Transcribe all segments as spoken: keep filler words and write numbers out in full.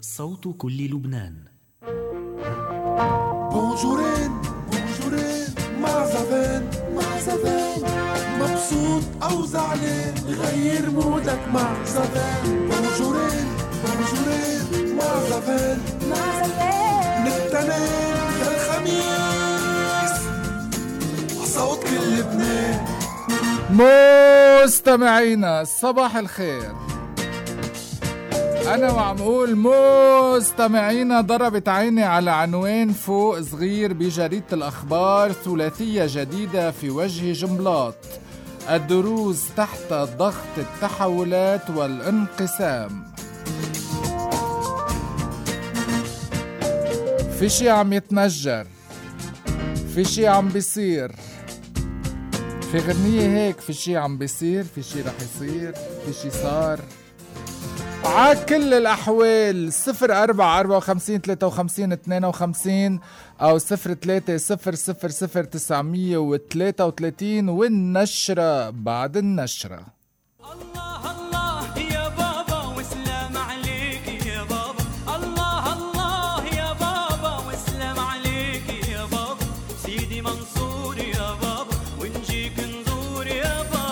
صوت كل لبنان. بونجورين بونجورين مع زفان مع زفان، مبسوط أو زعلان غير مودك مع زفان. بونجورين بونجورين مع زفان مع زفان، من التنين للخميس صوت كل لبنان. مستمعينا صباح الخير، أنا وعمقول مستمعينا. ضربت عيني على عنوان فوق صغير بجريدة الأخبار: ثلاثية جديدة في وجه جنبلاط، الدروز تحت ضغط التحولات والانقسام. في شي عم يتنجر، في شي عم بيصير، في غنية هيك: في شي عم بيصير، في شي رح يصير، في شي صار. ع كل الأحوال صفر أربعة أربعة وخمسين ثلاثة وخمسين اثنين وخمسين أو صفر ثلاثة صفر صفر صفر تسعمية وثلاثة وثلاثين، والنشرة بعد النشرة. الله الله يا بابا وسلام عليك يا بابا، الله الله يا بابا وسلام عليك يا بابا، سيدي منصور يا بابا ونجيك نزور يا بابا.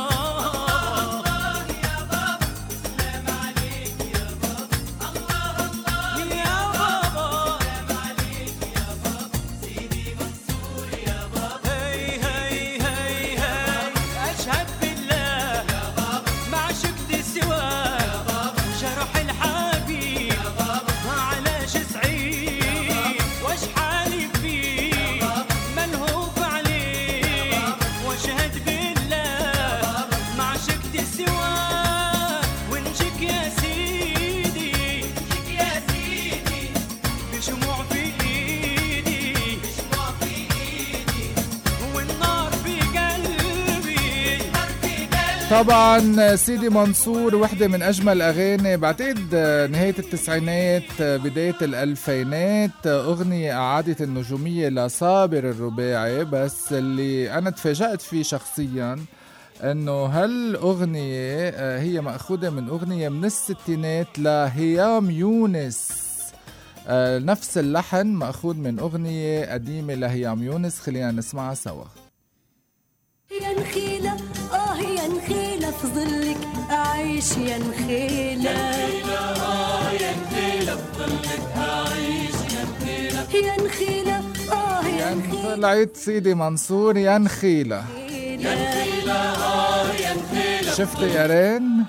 طبعا سيدي منصور وحدة من أجمل أغاني بعتقد نهاية التسعينات بداية الألفينات، أغنية أعادت النجومية لصابر الرباعي. بس اللي أنا تفاجأت فيه شخصيا أنه هالأغنية هي مأخوذة من أغنية من الستينات لهيام يونس، نفس اللحن مأخوذ من أغنية قديمة لهيام يونس. خلينا نسمعها سوا. يا نخيلة آه يا نخيلة في ظلك أعيش يا نخيلة، يا نخيلة آه يا نخيلة في ظلك أعيش يا نخيلة، يا نخيلة آه يا نخيلة. طلعت سيدي منصور يا نخيلة، يا نخيلة آه يا نخيلة. شفت يا رين؟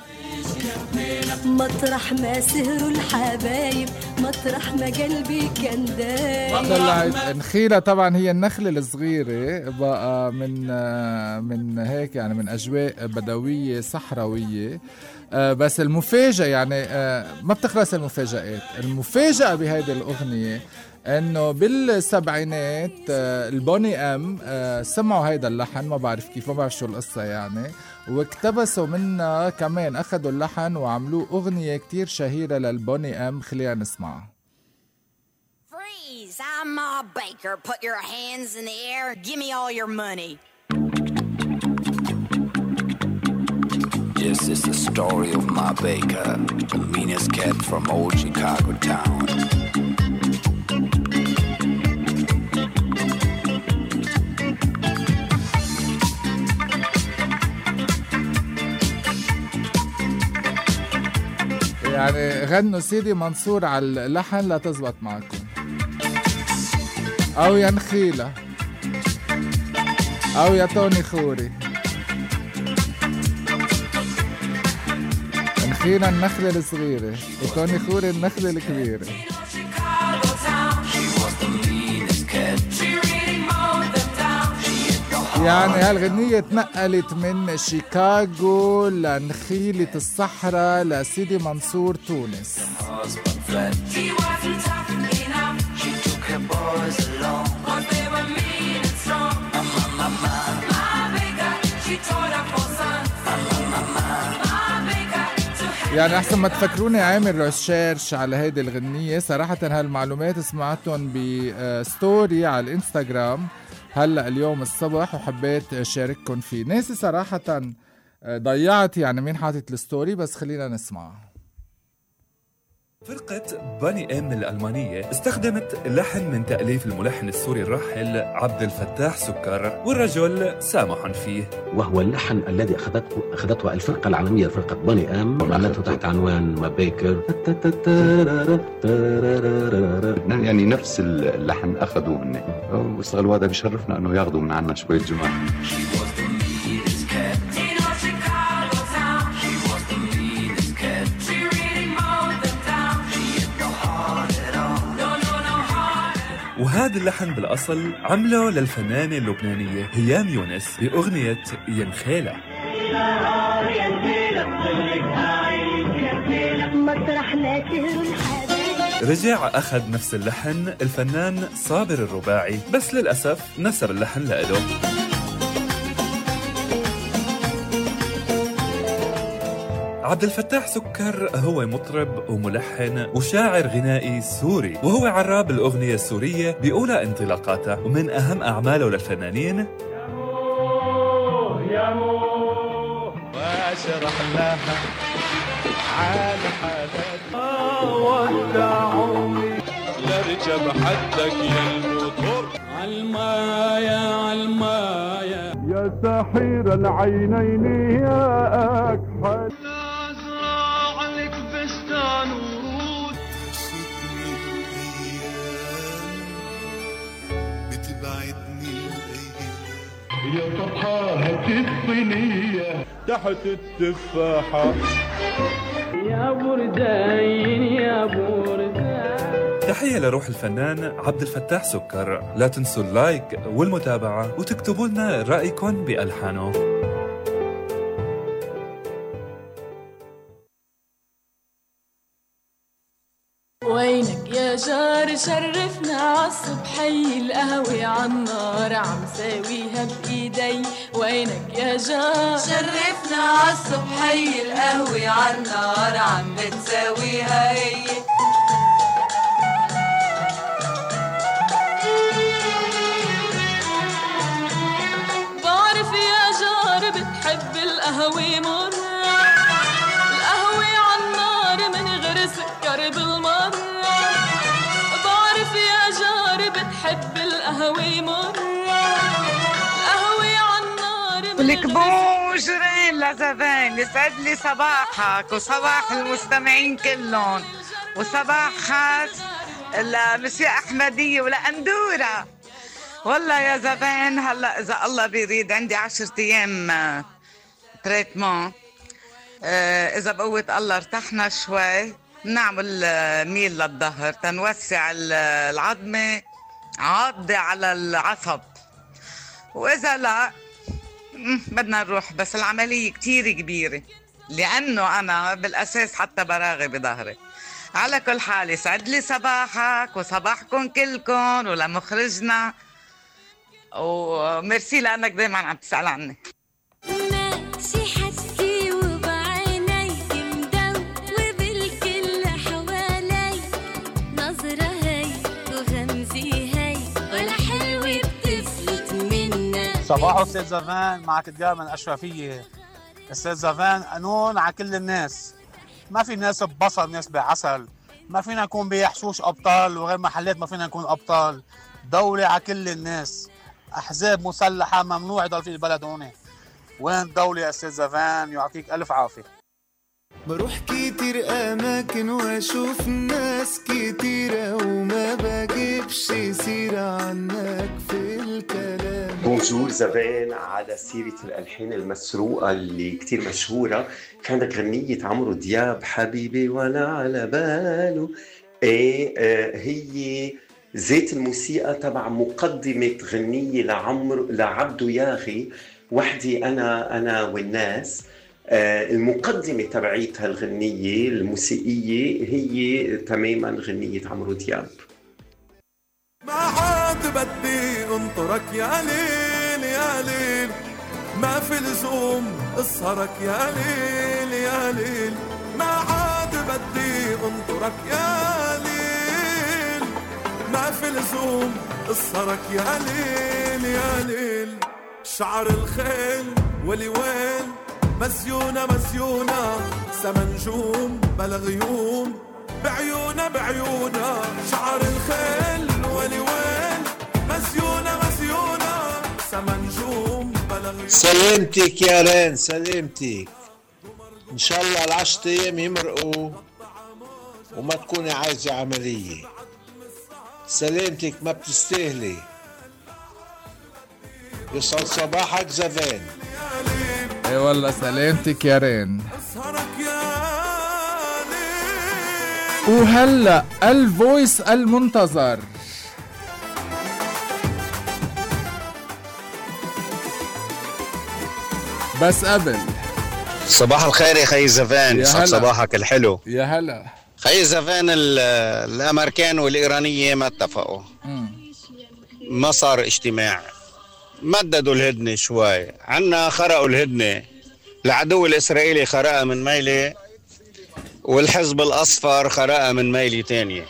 مطرح ما سهروا الحبايب، مطرح ما قلبي كان دايب. طلعت نخيلة طبعا هي النخلة الصغيرة بقى من من هيك يعني من أجواء بدوية صحراوية. بس المفاجأة يعني ما بتخلص المفاجآت. المفاجأة بهيدي الأغنية انه بالسبعينات البوني ام سمعوا هيدا اللحن، ما بعرف كيف، ما بعرف شو القصة يعني، واقتبسوا منها كمان، اخذوا اللحن وعملوه اغنية كتير شهيرة للبوني ام. خلينا نسمعها. Freeze, I'm Ma Baker. Put your hands in the air. Give me all your money. This is the story of Ma Baker, the meanest cat from old Chicago town. يعني غنوا سيدي منصور على اللحن لا تزبط معكم، او يا نخيلة او يا توني خوري. نخيلة النخلة الصغيرة وتوني خوري النخلة الكبيرة. يعني هالغنية تنقلت من شيكاغو لنخيلة الصحراء لسيدي منصور تونس. يعني أحسن ما تفكروني عامل ريسيرش على هيدي الغنية. صراحة هالمعلومات سمعتهم بستوري على الانستغرام هلأ اليوم الصبح وحبيت أشارككم فيه. ناسي صراحة ضيعت يعني مين حاطط الستوري، بس خلينا نسمع. فرقة باني إم الألمانية استخدمت لحن من تأليف الملحن السوري الراحل عبد الفتاح سكر، والرجل سامح فيه، وهو اللحن الذي أخذته أخذته الفرقة العالمية فرقة باني إم وعملته تحت عنوان ما بيكر. يعني نفس اللحن أخذوه مني واستغلوا، هذا بيشرفنا أنه ياخذوا من عنا شوية جمال. وهذا اللحن بالأصل عمله للفنانة اللبنانية هيام يونس بأغنية ينخيلة. رجع أخذ نفس اللحن الفنان صابر الرباعي، بس للأسف نسب اللحن لإله. عبد الفتاح سكر هو مطرب وملحن وشاعر غنائي سوري، وهو عراب الأغنية السورية بأولى انطلاقاته، ومن أهم أعماله للفنانين يا مو واشرح لها على حالتها ودعوني لركب حدك يا الموتور عالمايا عالمايا يا ساحر العينين يا أكحل يا طبحة الصينية تحت التفاحة يا بردين يا بردين. تحية لروح الفنان عبد الفتاح سكر. لا تنسوا اللايك والمتابعة وتكتبوا لنا رأيكم بألحانه. وينك يا جار شرفنا عالصبحي القهوة عالنار عم ساويها بإيدي. وينك يا جار شرفنا عالصبحي القهوة عالنار عم بتساويها هي. بعرف يا جار بتحب القهوة مرة، القهوة عالنار من غير سكر بالمرة. بتحب القهوة مرة، القهوة عالنار. ولك بونجورين لزبان، يسعد لي صباحك وصباح المستمعين كلهم، وصباح خاص لمسيو أحمدية ولأندورة. والله يا زبان هلا إذا الله بيريد عندي عشرة أيام تريتمون، إذا بقوة الله ارتحنا شوي نعمل ميل للظهر تنوسع العظمة عاضة على العصب، وإذا لا بدنا نروح. بس العملية كتير كبيرة لأنه أنا بالأساس حتى براغي بظهري. على كل حال يسعد لي صباحك وصباحكم كلكم ولمخرجنا، وميرسي لأنك دايما عم تسأل عني. صباح أستاذ زفان، معك دائما أشرفية. أستاذ زفان قانون على كل الناس، ما في ناس ببصل ناس بعسل، ما فينا نكون بيحشوش أبطال وغير محلات ما فينا نكون أبطال. دولة على كل الناس، أحزاب مسلحة ممنوع يضل في البلد هون. وين الدولة يا أستاذ زفان؟ يعطيك ألف عافية. بروح كتير أماكن وأشوف ناس كتيرة وما بجيبش سيرة عنك في الكلام. بونجور زبان، على سيرة الألحان المسروقة اللي كتير مشهورة، في عندك غنية عمرو دياب حبيبي ولا على باله. ايه آه هي ذات الموسيقى تبع مقدمة غنية لعمرو لعبدو ياغي وحدي أنا أنا والناس. آه المقدمة تبعيتها الغنية الموسيقية هي تماما غنية عمرو دياب. ما عاد بدي انطرك يا ليل يا ليل، ما في لزوم اسهرك يا ليل يا ليل. ما عاد بدي انطرك يا ليل، ما في لزوم اسهرك يا ليل يا ليل. شعر الخيل ولي وين مزيونة مزيونة، سما نجوم بلا غيوم بعيونا بعيونا شعر الخيل ولي وين مسيونة مسيونة سما نجوم بلغ. سلامتك يا رين سلامتك، ان شاء الله العشرة ايام يمرقوا وما تكوني عايزة عملية. سلامتك ما بتستاهلي. يسعد صباحك زفان. اي والله سلامتك يا رين. وهلا الفويس المنتظر. بس قبل صباح الخير يا خي زفان، يسعد صباحك الحلو. يا هلا خي زفان. الامريكان والايرانيه ما اتفقوا، ما صار اجتماع، مددوا الهدنه شوي، عنا خرقوا الهدنه، العدو الاسرائيلي خرقها من ميله والحزب الاصفر خرقها من ميله تانية،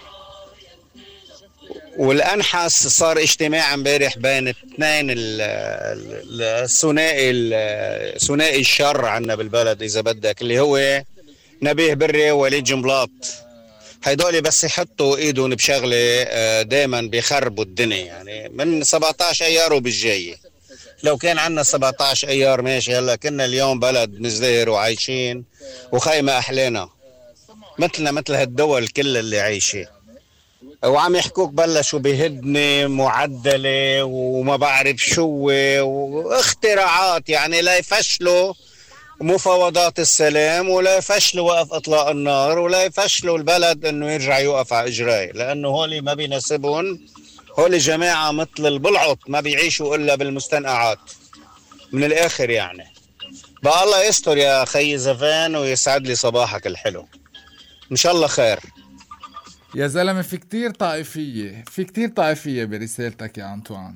والانحس صار اجتماع امبارح بين اثنين الثنائي ثنائي الشر عنا بالبلد اذا بدك، اللي هو نبيه بري ووليد جنبلاط. هيدول بس يحطوا ايدهم بشغله دائما بيخربوا الدنيا، يعني من سبعطعش ايار وبالجايه. لو كان عنا سبعطعش ايار ماشي، هلا كنا اليوم بلد مزدهر وعايشين وخيمه احلانا مثلنا مثل هالدول كل اللي عايشه، وعم يحكوك بلشوا بهدنه معدله وما بعرف شو واختراعات، يعني لا يفشلوا مفاوضات السلام ولا يفشلوا وقف اطلاق النار ولا يفشلوا البلد انه يرجع يوقف على اجرائه، لانه هولي ما بيناسبهم. هولي جماعه مثل البلعط ما بيعيشوا الا بالمستنقعات من الاخر يعني. بقى الله يستر يا خي زفان ويسعد لي صباحك الحلو، ان شاء الله خير يا زلمه. في كتير طائفيه في كتير طائفيه برسالتك يا أنطوان.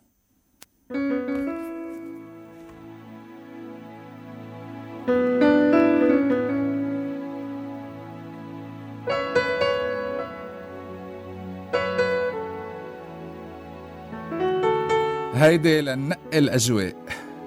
هيدي لنقي الأجواء.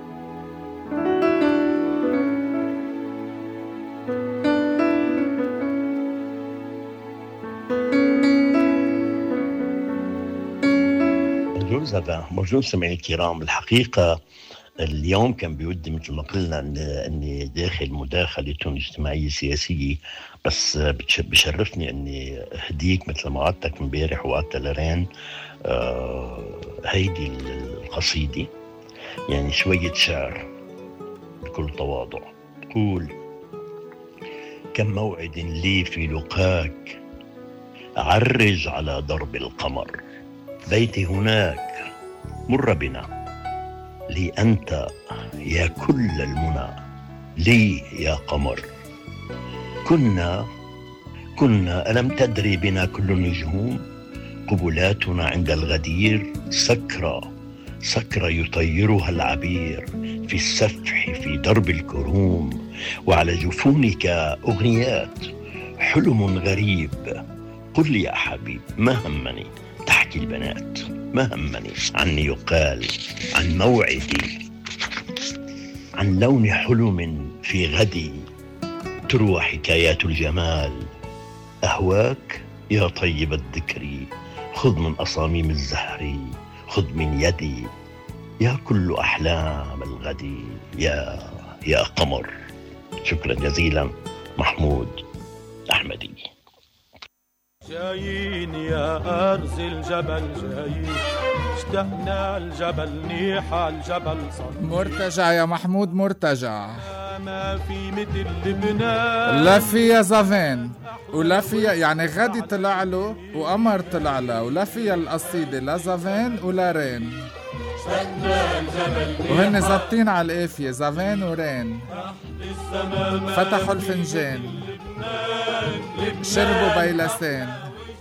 بونجور زفان، بونجور سمعي الكرام. الحقيقة اليوم كان بيودي مثل ما قلنا اني داخل مداخله اجتماعيه سياسيه، بس بشرفني اني اهديك مثل ما وعدتك امبارح وقت لرين آه هيدي القصيده، يعني شويه شعر بكل تواضع. تقول: كم موعد لي في لقاك عرج على درب القمر، بيتي هناك مر بنا، لي أنت يا كل المنى، لي يا قمر. كنا كنا ألم تدري بنا كل النجوم، قبلاتنا عند الغدير سكرة سكرة يطيرها العبير في السفح في درب الكروم، وعلى جفونك أغنيات حلم غريب. قل لي يا حبيب ما همني تحكي البنات، ما همني عني يقال عن موعدي، عن لون حلم في غدي تروى حكايات الجمال. أهواك يا طيب الذكر، خذ من أصاميم الزهر، خذ من يدي يا كل أحلام الغد، يا يا قمر. شكرا جزيلا. محمود أحمدي. جايين يا أرز الجبل جايين، اشتقنا الجبل نيحة الجبل صار مرتجع يا محمود مرتجع. ما في مثل لبنان، لا فيها زافان ولا فيها يعني غدي طلع له وقمر طلع له، ولا فيها القصيدة لا زافان ولا رين، وهن زابطين على القافية زافان ورين. فتحوا الفنجان شربوا بيلسان،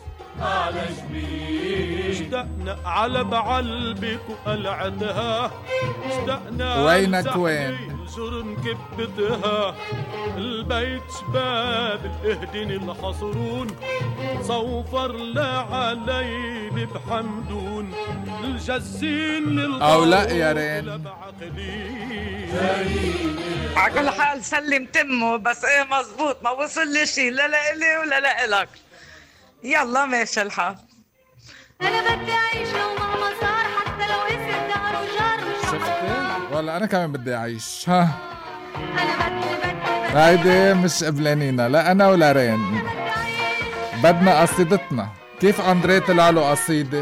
اشتقنا على بعلبك وقلعتها، اشتقنا وينك وين جرن كبتها، البيت شباب الاهدن الحصرون، صوفر لعليل بحمدون، الجزين للغاوة او لا يا رين. على كل حال سلم تمه، بس ايه مزبوط ما وصل لي شي لا لإلي ولا لإلك. يلا ماشي الحال. انا بدي اعيش لو مهما صار، حتى لو قسم دهر وجار مش شفتي؟ والله انا كمان بدي اعيش. ها انا بدي بدي هيدي مش قبلانينا، لا انا ولا رين، بدنا قصيدتنا. كيف اندري طلع له قصيده؟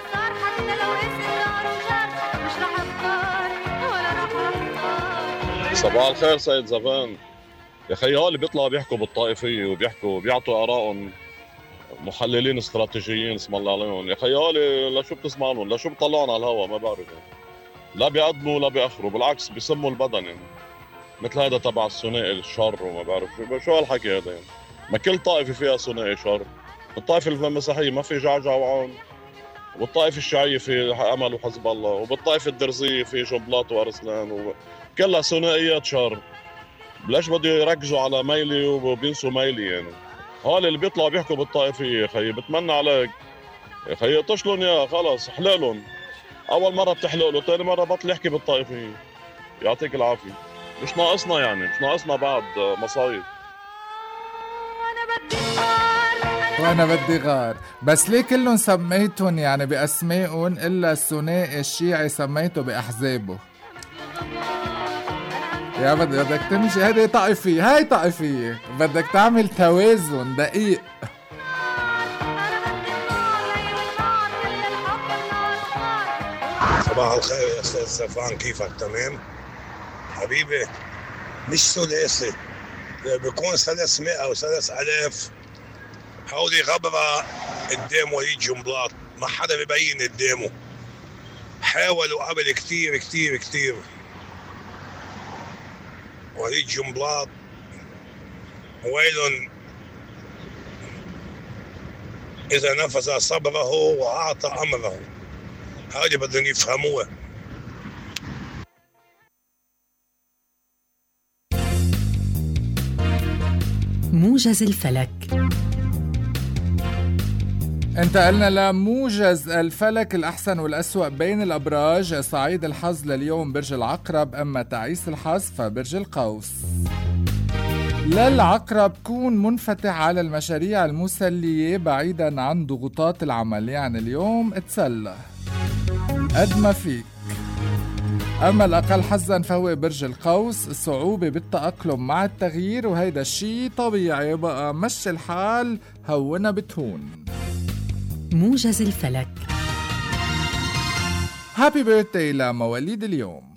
صباح الخير سيد زفان. يا خي هول بيطلعوا بيحكوا بالطائفيه وبيحكوا بيعطوا ارائهم محللين استراتيجيين اسم الله عليهم. يا خي هول لا شو بتسمع لهم لا شو بيطلعون على الهوا، ما بعرف يعني. لا بيقدموا ولا بيأخروا، بالعكس بيسموا البدن يعني. مثل هذا تبع الثنائي الشر وما بعرف شو شو هالحكي هذا يعني. ما كل طائفه فيها ثنائي شر. الطائفه المسيحيه ما في جعجع وعون، والطائفه الشيعيه في امل وحزب الله، وبالطائفه الدرزيه في جنبلاط وارسلان و... كلها ثنائيات شر. ليش بده يركزوا على ميلي وبينسوا ميلي يعني؟ هول اللي بيطلعوا بيحكوا بالطائفيه يا خيي، بتمنى عليك يا خيي اطشلن يا خلص احلقلن. اول مره بتحلق له، ثاني مره بطل يحكي بالطائفيه. يعطيك العافيه. مش ناقصنا يعني، مش ناقصنا بعد مصايب. وانا بدي غار. بس ليه كلهم سميتهم يعني باسمائهم الا الثنائي الشيعي سميته باحزابه؟ يا بدك تمشي، هيدي طائفية، هاي طائفية، بدك تعمل توازن دقيق. صباح الخير يا استاذ زفان، كيفك؟ تمام حبيبي. مش ثلاثي، بيكون ثلاثمائة او ثلاث آلاف. هودي غبرة قدام وليد جنبلاط، ما حدا ببين قدامه. حاولوا قبل كتير كتير كتير. وليد جنبلاط ويل إذا نفذ صبره وأعطى أمره. هذه بدهم يفهموها. موجز الفلك. انتقلنا لموجز الفلك، الأحسن والأسوأ بين الأبراج. صعيد الحظ لليوم برج العقرب، أما تعيس الحظ فبرج القوس. للعقرب كون منفتح على المشاريع المسلية بعيدا عن ضغوطات العمل، يعني اليوم اتسلى قد ما فيك. أما الأقل حظا فهو برج القوس، صعوبة بالتأقلم مع التغيير وهيدا الشي طبيعي، بقى مشي الحال هونا بتهون. موجز الفلك. هابي بيرثداي لمواليد اليوم.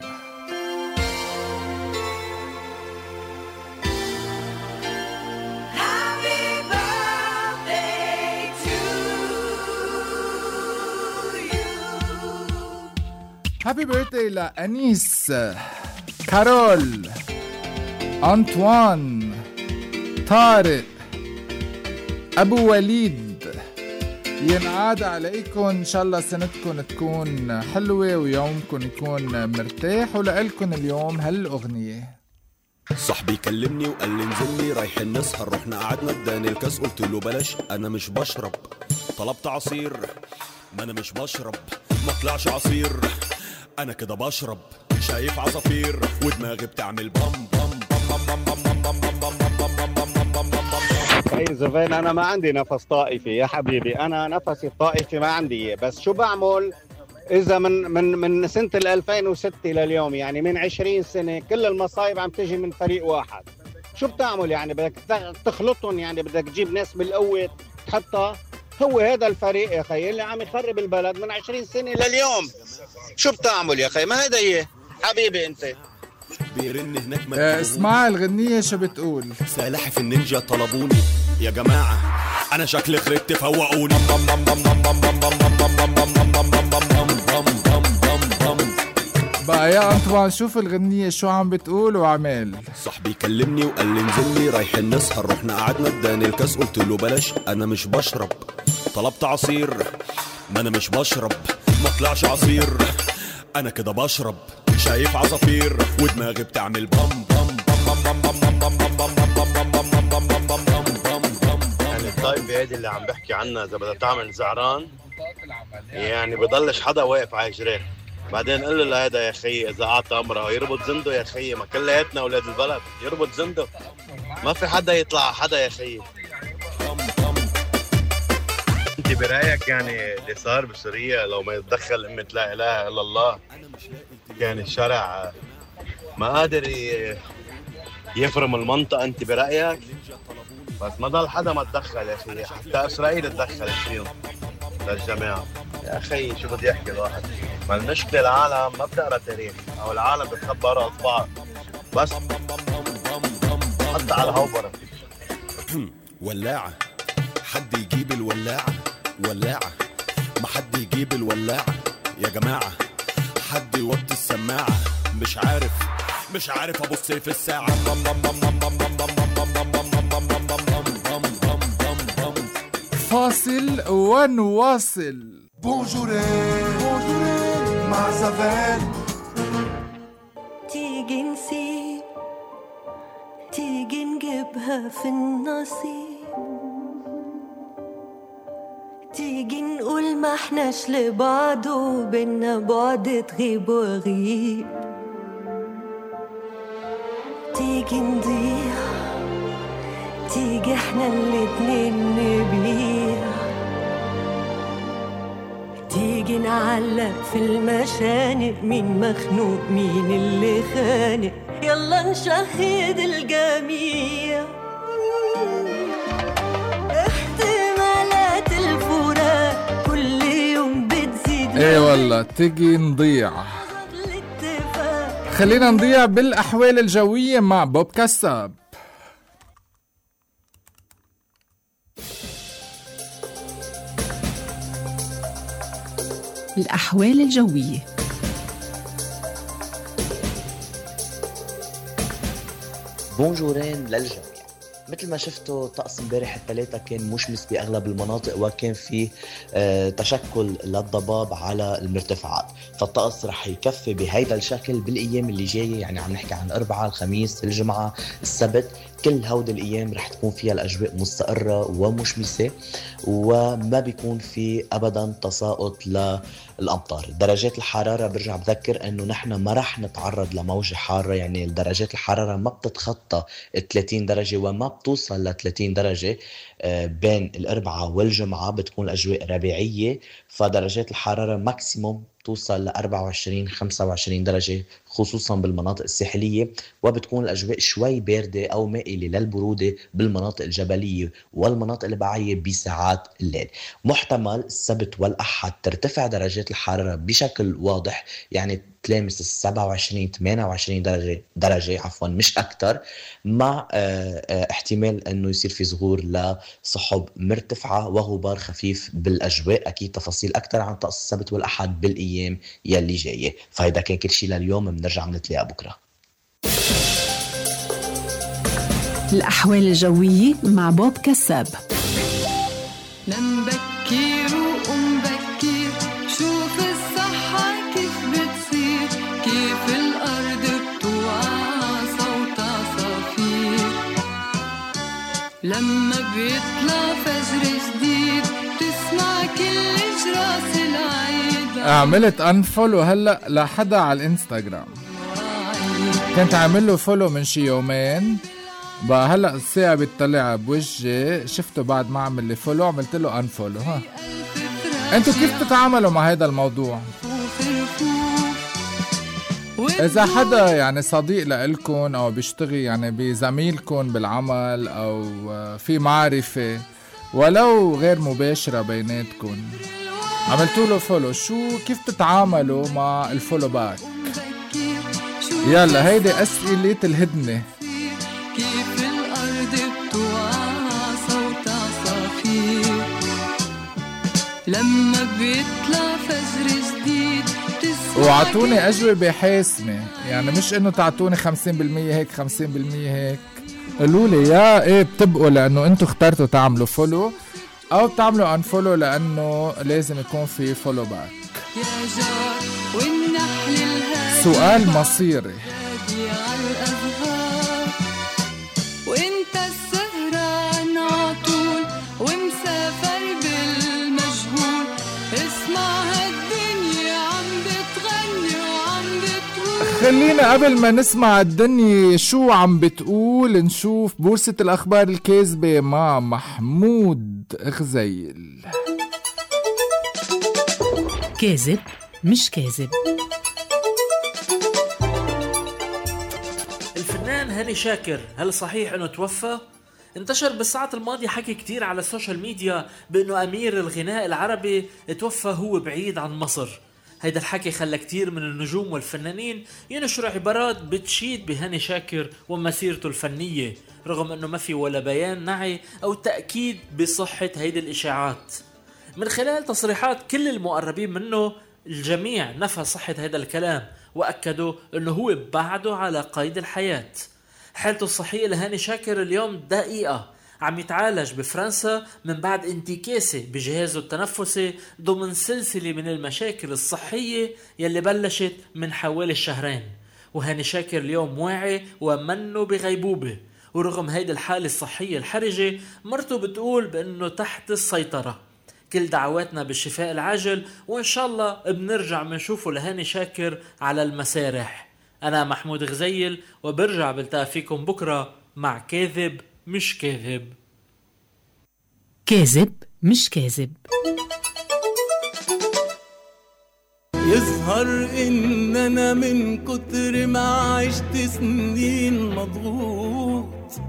هابي بيرثداي لأنيس، كارول، أنطوان، طارق، أبو وليد. ينعاد عليكم إن شاء الله سنتكم تكون حلوة ويومكم يكون مرتاح. ولقلكم اليوم هالأغنية. صاحبي كلمني وقال لي انزل لي رايحين نسهر، رحنا قعدنا اداني الكاس قلت له بلاش انا مش بشرب. طلبت عصير ما انا مش بشرب، ما طلعش عصير انا كده بشرب. شايف عصافير ودماغي بتعمل بام بام بام بام بام بام بام بام بام بام بام بام بام بام. اي زفين انا ما عندي نفس طائفي يا حبيبي، انا نفسي الطائفي ما عندي. بس شو بعمل اذا من من من سنه ألفين وستة لليوم، يعني من عشرين سنه كل المصايب عم تجي من فريق واحد. شو بتعمل يعني؟ بدك تخلطهم، يعني بدك تجيب ناس بالقوه تحطها. هو هذا الفريق يا خي اللي عم يخرب البلد من عشرين سنه لليوم. شو بتعمل يا خي؟ ما هيدا هي حبيبي انت. بيرن هناك اه اسمع الغنية شو بتقول. سلاحف النينجا طلبوني يا جماعة أنا شكلي خربت فوقوني. بقى يا أنطوان شوف الغنية شو عم بتقول وعمال. صاحبي كلمني وقال لي انزل لي رايحين نسهر، رحنا قعدنا اداني الكاس قلت له بلاش أنا مش بشرب. طلبت عصير ما أنا مش بشرب، ما طلعش عصير أنا كده بشرب. شايف عصافير ودماغي بتعمل بام بام بام بام بام بام بام بام بام بام بام بام بام بام بام بام بام. يعني الطائفة هيدي اللي عم بحكي عنها إذا بدها تعمل زعران يعني بضلش حدا واقف على جريه. بعدين قل له لهيدا يا خيي إذا أعطى أمره يربط زنده يا خيي، ما كلياتنا أولاد البلد يربط زنده، ما في حدا يطلع حدا يا خيي. اللي برايك يعني اللي صار بسوريا لو ما يتدخل أمة لا إله إلا الله كان الشرع ما قادر يفرم المنطقة. أنت برأيك؟ بس ما ضل حدا ما تدخل يا أخي، حتى إسرائيل تدخلت فيهم للجماعة. يا أخي شو بدي أحكي الواحد؟ ما المشكلة العالم ما بتقرأ تاريخ، أو العالم بتخبر أصبع بس حتى على هوبرة. ولاعة حد يجيب الولاعة، ولاعة ما حد يجيب الولاعة يا جماعة، حد يوطي السماعة. مش عارف مش عارف أبص في الساعة. فاصل ونواصل. بونجورين بونجورين مع زفان. تيجي نسيب تيجي نجيبها في النصيب، تيجي نقول ما احناش لبعض وبينا بعد تغيب وغيب، تيجي نضيع تيجي احنا الاتنين نبيع، تيجي نعلق في المشانق مين مخنوق مين اللي خانق، يلا نشهد الجميع. احتمالات الفراق كل يوم بتزيد. ايه والله تيجي نضيع. خلينا نضيع بالأحوال الجوية مع بوب كساب. الأحوال الجوية. بونجورين للجميع. مثل ما شفتوا طقس امبارح الثلاثة كان مشمس بأغلب المناطق، وكان فيه آه تشكل للضباب على المرتفعات، فالطقس رح يكفي بهيدا الشكل بالأيام اللي جاية. يعني عم نحكي عن الأربعاء الخميس الجمعة السبت، كل هود الأيام رح تكون فيها الأجواء مستقرة ومشمسة، وما بيكون في أبدا تساقط للأمطار. درجات الحرارة برجع بذكر أنه نحن ما رح نتعرض لموجة حارة، يعني درجات الحرارة ما بتتخطى ثلاثين درجة وما بتوصل ل ثلاثين درجة بين الأربعاء والجمعة. بتكون الأجواء ربيعية، فدرجات الحرارة ماكسيموم توصل ل أربعة وعشرين خمسة وعشرين درجة خصوصا بالمناطق الساحلية، وبتكون الأجواء شوي باردة أو مائلة للبرودة بالمناطق الجبلية والمناطق البعية بساعات الليل. محتمل السبت والأحد ترتفع درجات الحرارة بشكل واضح، يعني تلامس السبعة وعشرين ثمانية وعشرين درجة درجة عفوا مش أكتر، مع احتمال أنه يصير في ظهور لسحب مرتفعة وغبار خفيف بالأجواء. أكيد تفاصيل أكتر عن طقس السبت والأحد بالأيام يلي جاية. فهيدا كان كل شيء لليوم، بنرجع بنتلاقى بكرة. الأحوال الجوية مع بوب كساب. لم بكير وقم بكير، شوف الصحة كيف بتصير، كيف الأرض بتوعى صوت عصافير، لما بيطلع فجر جديد تسمع كل جراس العيد. عملت انفولو هلأ لحدا على الانستغرام، كنت عامل له فولو من شي يومين، بقى هلأ الساعة بتطلع بوجهي شفته بعد ما عمل لي فولو عملت له انفولو. ها انتو كيف تتعاملوا مع هذا الموضوع؟ إذا حدا يعني صديق لإلكن أو بيشتغل يعني بزميلكن بالعمل أو في معرفة ولو غير مباشرة بيناتكن عملتوا له فولو، شو كيف تتعاملوا مع الفولو باك؟ يلا هيدي أسئلة الهدنة. كيف الأرض بتوعى صوت عصافير، لما بيطلع فجر جديد تسمع. وعطوني أجوبة حاسمة، يعني مش إنه تعطوني خمسين بالمية هيك خمسين بالمية هيك. قولولي يا إيه بتبقوا لأنه أنتوا اخترتوا تعملوا فولو أو بتعملوا أنفولو لأنه لازم يكون في فولو باك. سؤال مصيري. وانت السهران عطول ومسافر بالمجهول، اسمع هالدنيا عم بتغني وعم بتقول. خلينا قبل ما نسمع الدنيا شو عم بتقول نشوف بورصة الأخبار الكاذبة مع محمود غزيل. كاذب مش كاذب. الفنان هاني شاكر هل صحيح انه توفى؟ انتشر بالساعات الماضية حكي كتير على السوشيال ميديا بانه امير الغناء العربي توفى هو بعيد عن مصر. هيدا الحكي خلى كتير من النجوم والفنانين ينشروا عبارات بتشيد بهاني شاكر ومسيرته الفنية، رغم انه ما في ولا بيان نعي او تأكيد بصحة هيدي الاشاعات. من خلال تصريحات كل المقربين منه الجميع نفى صحة هذا الكلام، وأكدوا أنه هو بعده على قيد الحياة. حالته الصحية لهاني شاكر اليوم دقيقة، عم يتعالج بفرنسا من بعد انتكاسة بجهازه التنفسي ضمن سلسلة من المشاكل الصحية يلي بلشت من حوالي شهرين. وهاني شاكر اليوم واعي ومنه بغيبوبة، ورغم هيدي الحالة الصحية الحرجة مرته بتقول بأنه تحت السيطرة. كل دعواتنا بالشفاء العاجل، وإن شاء الله بنرجع منشوفه لهاني شاكر على المسارح. أنا محمود غزيل، وبرجع بلتقى فيكم بكرة مع كاذب مش كاذب. كاذب مش كاذب. يظهر إن أنا من كتر ما عشت سنين مضغوط،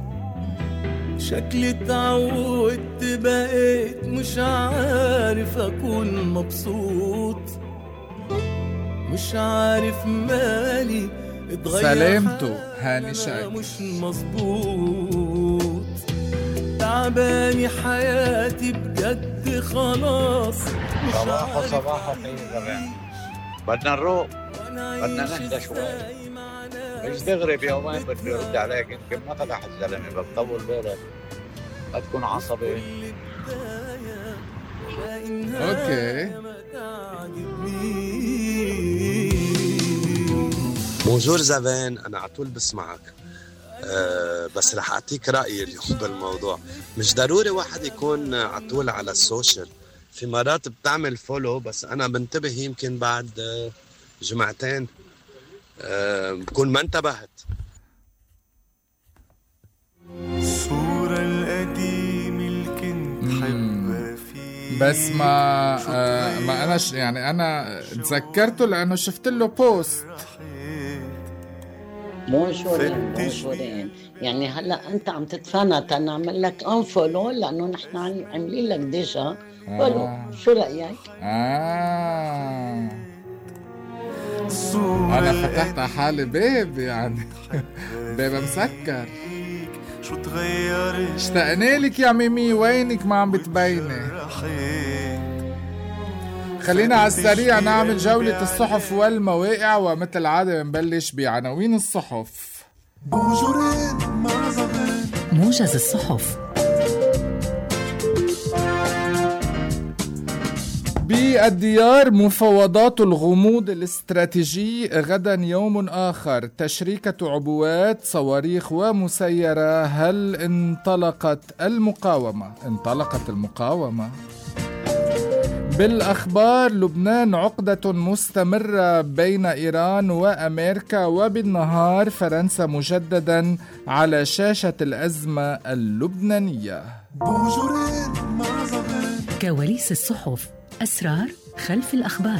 شكلي اتعودت بقيت مش عارف أكون مبسوط، مش عارف مالي اتغير سلامته هاني شاكر مش مظبوط، تعباني حياتي بجد خلاص. صباحو صباحو خير زمان، بدنا نروق، بدنا نهدى شوي، مش دغري بيومين بدي ارد عليك، يمكن ما فتح الزلمه بتطول بالك هتكون عصبي. اوكي بونجور زبان، انا على طول بسمعك. أه بس رح اعطيك رايي اليوم بالموضوع. مش ضروري واحد يكون على طول على السوشيال، في مرات بتعمل فولو بس انا بنتبه يمكن بعد جمعتين أه بكون ما انتبهت. الصورة القديمة اللي كنت حبها فيك، بس ما آه ما انا ش يعني انا تذكرته لانه شفت له بوست. مو شورين مو شورين يعني هلا انت عم تتفنى تنعمل لك انفولو لانه نحن عاملين لك ديجا فولو. آه. شو رايك؟ اه انا فتحت على حالي باب، يعني باب مسكر. شو تغيرت؟ اشتقنا لك يا ميمي، وينك ما عم بتبيني؟ خلينا على السريع نعمل جولة الصحف والمواقع، ومثل العادة بنبلش بعناوين الصحف. موجز الصحف. بالديار مفاوضات الغموض الاستراتيجي، غدا يوم آخر، تشريكة عبوات صواريخ ومسيرة. هل انطلقت المقاومة؟ انطلقت المقاومة. بالأخبار، لبنان عقدة مستمرة بين إيران وأمريكا، وبالنهار فرنسا مجددا على شاشة الأزمة اللبنانية. كواليس الصحف، أسرار خلف الأخبار.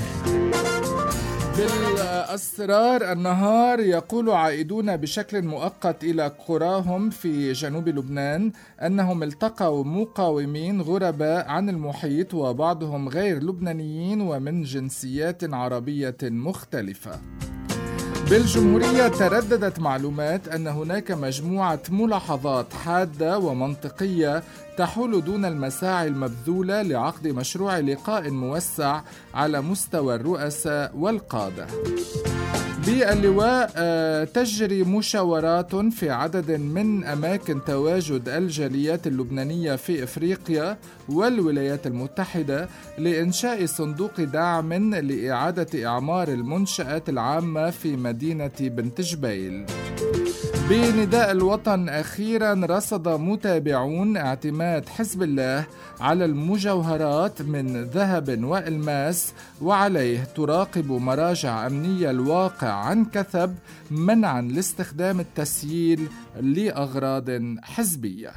بالأسرار النهار، يقول عائدون بشكل مؤقت إلى قراهم في جنوب لبنان أنهم التقوا مقاومين غرباء عن المحيط، وبعضهم غير لبنانيين ومن جنسيات عربية مختلفة. بالجمهورية، ترددت معلومات أن هناك مجموعة ملاحظات حادة ومنطقية تحول دون المساعي المبذولة لعقد مشروع لقاء موسع على مستوى الرؤساء والقادة. باللواء، تجري مشاورات في عدد من أماكن تواجد الجاليات اللبنانية في إفريقيا والولايات المتحدة لإنشاء صندوق دعم لإعادة إعمار المنشآت العامة في مدينة بنت جبيل. بنداء الوطن، أخيرا رصد متابعون اعتماد حزب الله على المجوهرات من ذهب وإلماس، وعليه تراقب مراجع أمنية الواقع عن كثب منعا لاستخدام التسييل لأغراض حزبية.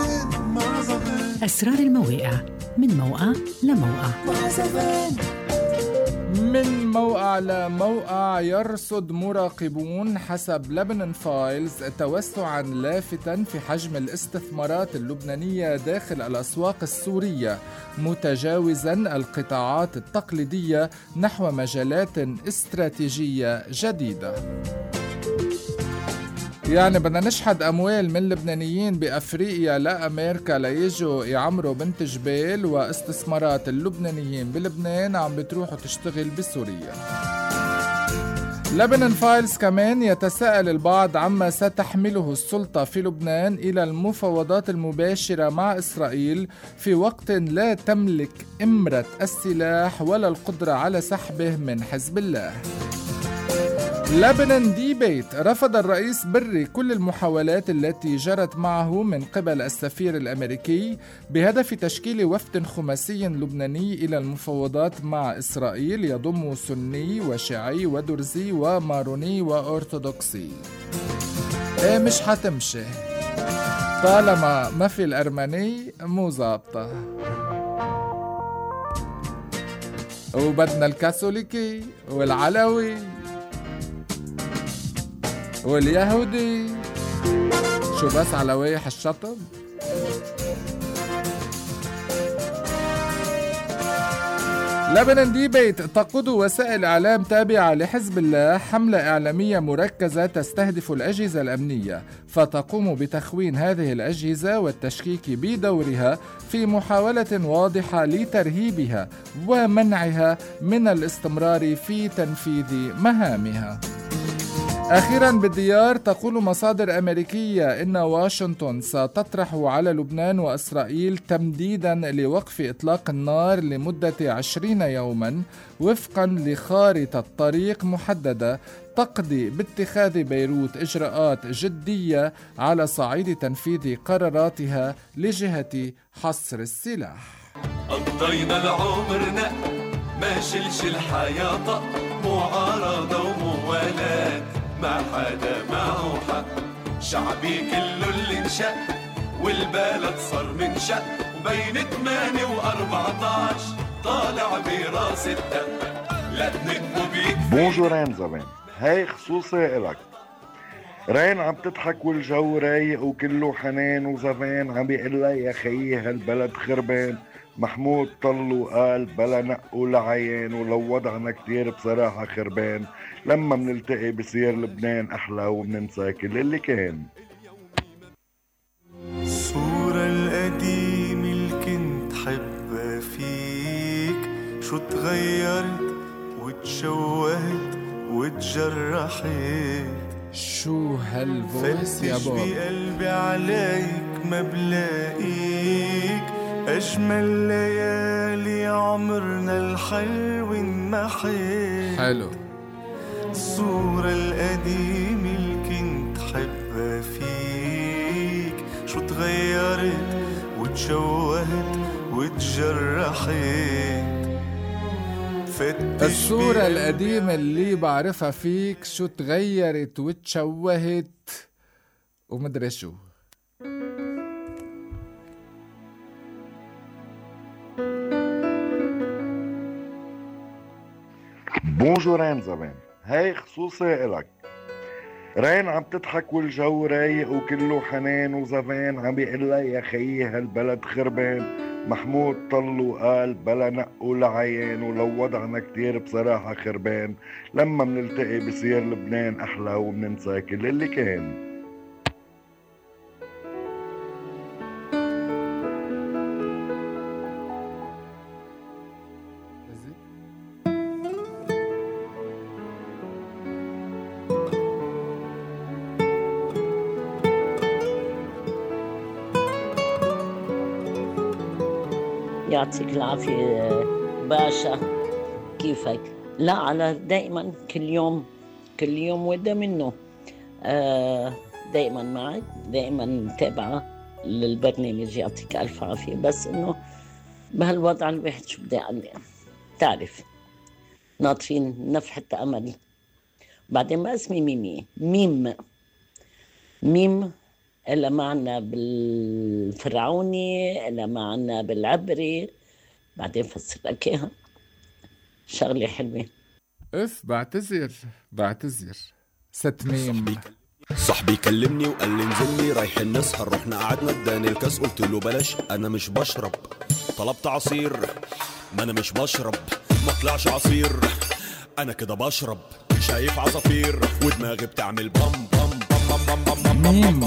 أسرار المواقع، من موقع لموقع. من موقع لموقع يرصد مراقبون حسب لبنان فايلز توسعا لافتا في حجم الاستثمارات اللبنانية داخل الأسواق السورية، متجاوزا القطاعات التقليدية نحو مجالات استراتيجية جديدة. يعني بدنا نشحد أموال من لبنانيين بأفريقيا لأمريكا ليجوا يعمروا بنت جبال، واستثمارات اللبنانيين بلبنان عم بتروح وتشتغل بسوريا. لبنان فايلز كمان يتساءل البعض عما ستحمله السلطة في لبنان إلى المفاوضات المباشرة مع إسرائيل في وقت لا تملك إمرة السلاح ولا القدرة على سحبه من حزب الله. لبنان ديبيت رفض الرئيس بري كل المحاولات التي جرت معه من قبل السفير الأمريكي بهدف تشكيل وفد خماسي لبناني إلى المفاوضات مع إسرائيل يضم سني وشيعي ودرزي وماروني وأرثوذكسي. إيه مش حتمشي طالما ما في الأرمني مو ظابطة، وبدنا الكاثوليكي والعلوي واليهودي. شو بس على وايح الشطب؟ لبنان ديبيت تقود وسائل إعلام تابعة لحزب الله حملة إعلامية مركزة تستهدف الأجهزة الأمنية، فتقوم بتخوين هذه الأجهزة والتشكيك بدورها في محاولة واضحة لترهيبها ومنعها من الاستمرار في تنفيذ مهامها. أخيراً بالديار تقول مصادر أمريكية إن واشنطن ستطرح على لبنان وإسرائيل تمديداً لوقف إطلاق النار لمدة عشرين يوماً وفقاً لخارطة طريق محددة تقضي باتخاذ بيروت إجراءات جدية على صعيد تنفيذ قراراتها لجهة حصر السلاح. قضينا العمرنا ما شلش الحياة معارضة وموالات، ما حدا معه حق، شعبي كله اللي انشق والبلد صار منشق، وبين ثمانية وأربعتاش طالع براس الدق لدنك وبيكفي. بونجور رين زمان، هاي خصوصي إلك. رين عم تضحك والجو رايق وكله حنان وزفان، عم بيقلها يا خيي هالبلد خربان. محمود طل وقال بلا نق ولا عيان، ولو وضعنا كتير بصراحة خربان، لما منلتقي بصير لبنان أحلى ومننسى كل اللي كان. الصورة القديمة اللي كنت حبها فيك شو تغيرت وتشوهت وتجرحت، شو هالفويس يا بابا؟ فتش بقلبي عليك ما بلاقيك، أجمل ليالي عمرنا الحلو انمحيت. حلو. الصورة القديمة اللي كنت حبها فيك شو تغيرت وتشوهت وتجرحت. الصورة القديمة اللي بعرفها فيك شو تغيرت وتشوهت ومدري شو. بونجور رين زمان، هاي خصوصي إلك. رين عم تضحك والجو رايق وكله حنان وزفان، عم بيقلها يا خيي هالبلد خربان. محمود طل وقال بلا نق ولا عيان، ولو وضعنا كتير بصراحة خربان، لما منلتقي بصير لبنان أحلى ومننسى كل اللي كان. يعطيك العافية باشا، كيفك؟ لا على دائما كل يوم كل يوم ودا منه. آه دائما معك، دائما متابعة للبرنامج، يعطيك ألف عافية. بس إنه بهالوضع الواحد شو بدي أعمل، تعرف ناطرين نفحة أمل. بعدين ما اسمي ميمي، ميم ميم إلا معنا بالفرعوني، إلا معنا بالعبري، بعدين فسر لك إياها. شغلة حلوة. اف بعتذر بعتذر ست ميم. صاحبي كلمني وقال لي انزل لي رايحين نسهر، رحنا قعدنا اداني الكاس قلت له بلاش انا مش بشرب، طلبت عصير ما انا مش بشرب، ما طلعش عصير انا كده بشرب، شايف عصافير ودماغي بتعمل بام بام بام بام بام بام ميم.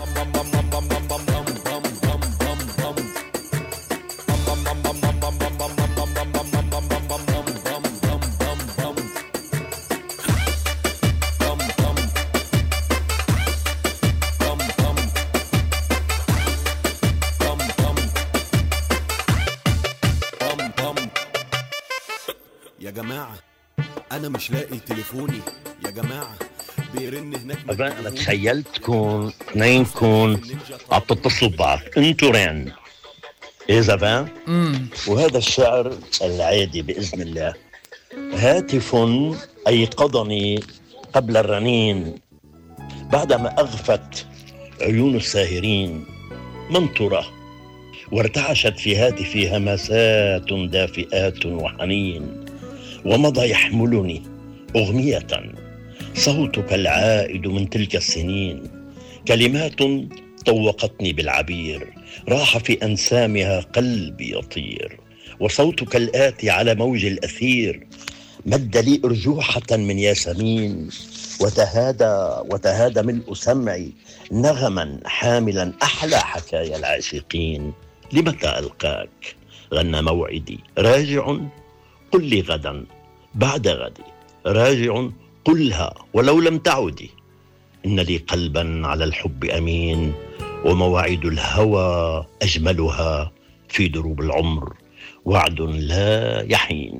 يا جماعة أنا مش لاقي تليفوني يا جماعة بيرن هناك. أنا تخيلتكم اثنينكم عم تتصلوا ببعض انتوا رين ايه زفان، وهذا الشعر العادي بإذن الله. هاتف أيقظني قبل الرنين بعدما أغفت عيون الساهرين، من ترى وارتعشت في هاتفي همسات دافئات وحنين، ومضى يحملني أغنية صوتك العائد من تلك السنين، كلمات طوقتني بالعبير راح في أنسامها قلبي يطير، وصوتك الآتي على موج الأثير مد لي أرجوحة من ياسمين، وتهادى وتهادى ملء سمعي نغما حاملا أحلى حكايا العاشقين. لمتى ألقاك غنى موعدي، راجع قل لي غدا بعد غدي، راجع قلها ولو لم تعودي، إن لي قلبا على الحب أمين، ومواعيد الهوى أجملها في دروب العمر وعد لا يحين.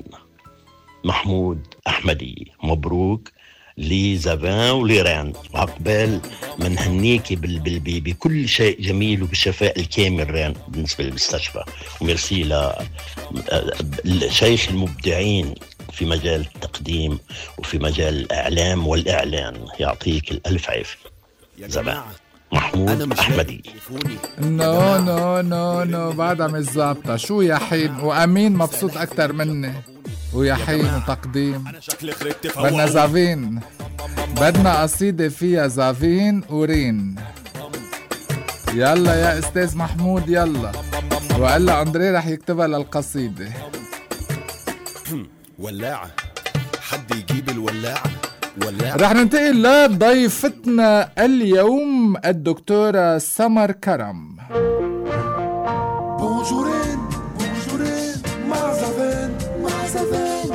محمود أحمدي، مبروك لزفان وليران، وعقبال من هنيكي بكل شيء جميل وبالشفاء الكامل رين بالنسبة للمستشفى، وميرسي للشيخ المبدعين في مجال التقديم وفي مجال الإعلام والإعلان، يعطيك الألف عافية زفان. محمود أحمدي. نو نو نو نو بعدها مش ظابطة، شو يا حين وأمين مبسوط أكتر مني، ويا حين وتقديم. بدنا زافين، بدنا قصيدة فيها زافين ورين. يلا يا أستاذ محمود يلا، وقال أندري رح يكتبها للقصيدة. ولاعة، حد يجيب الولاعة. ولاعة. رح ننتقل لضيفتنا اليوم الدكتورة سمر كرم. بونجورين بونجورين مع زفان مع زفان.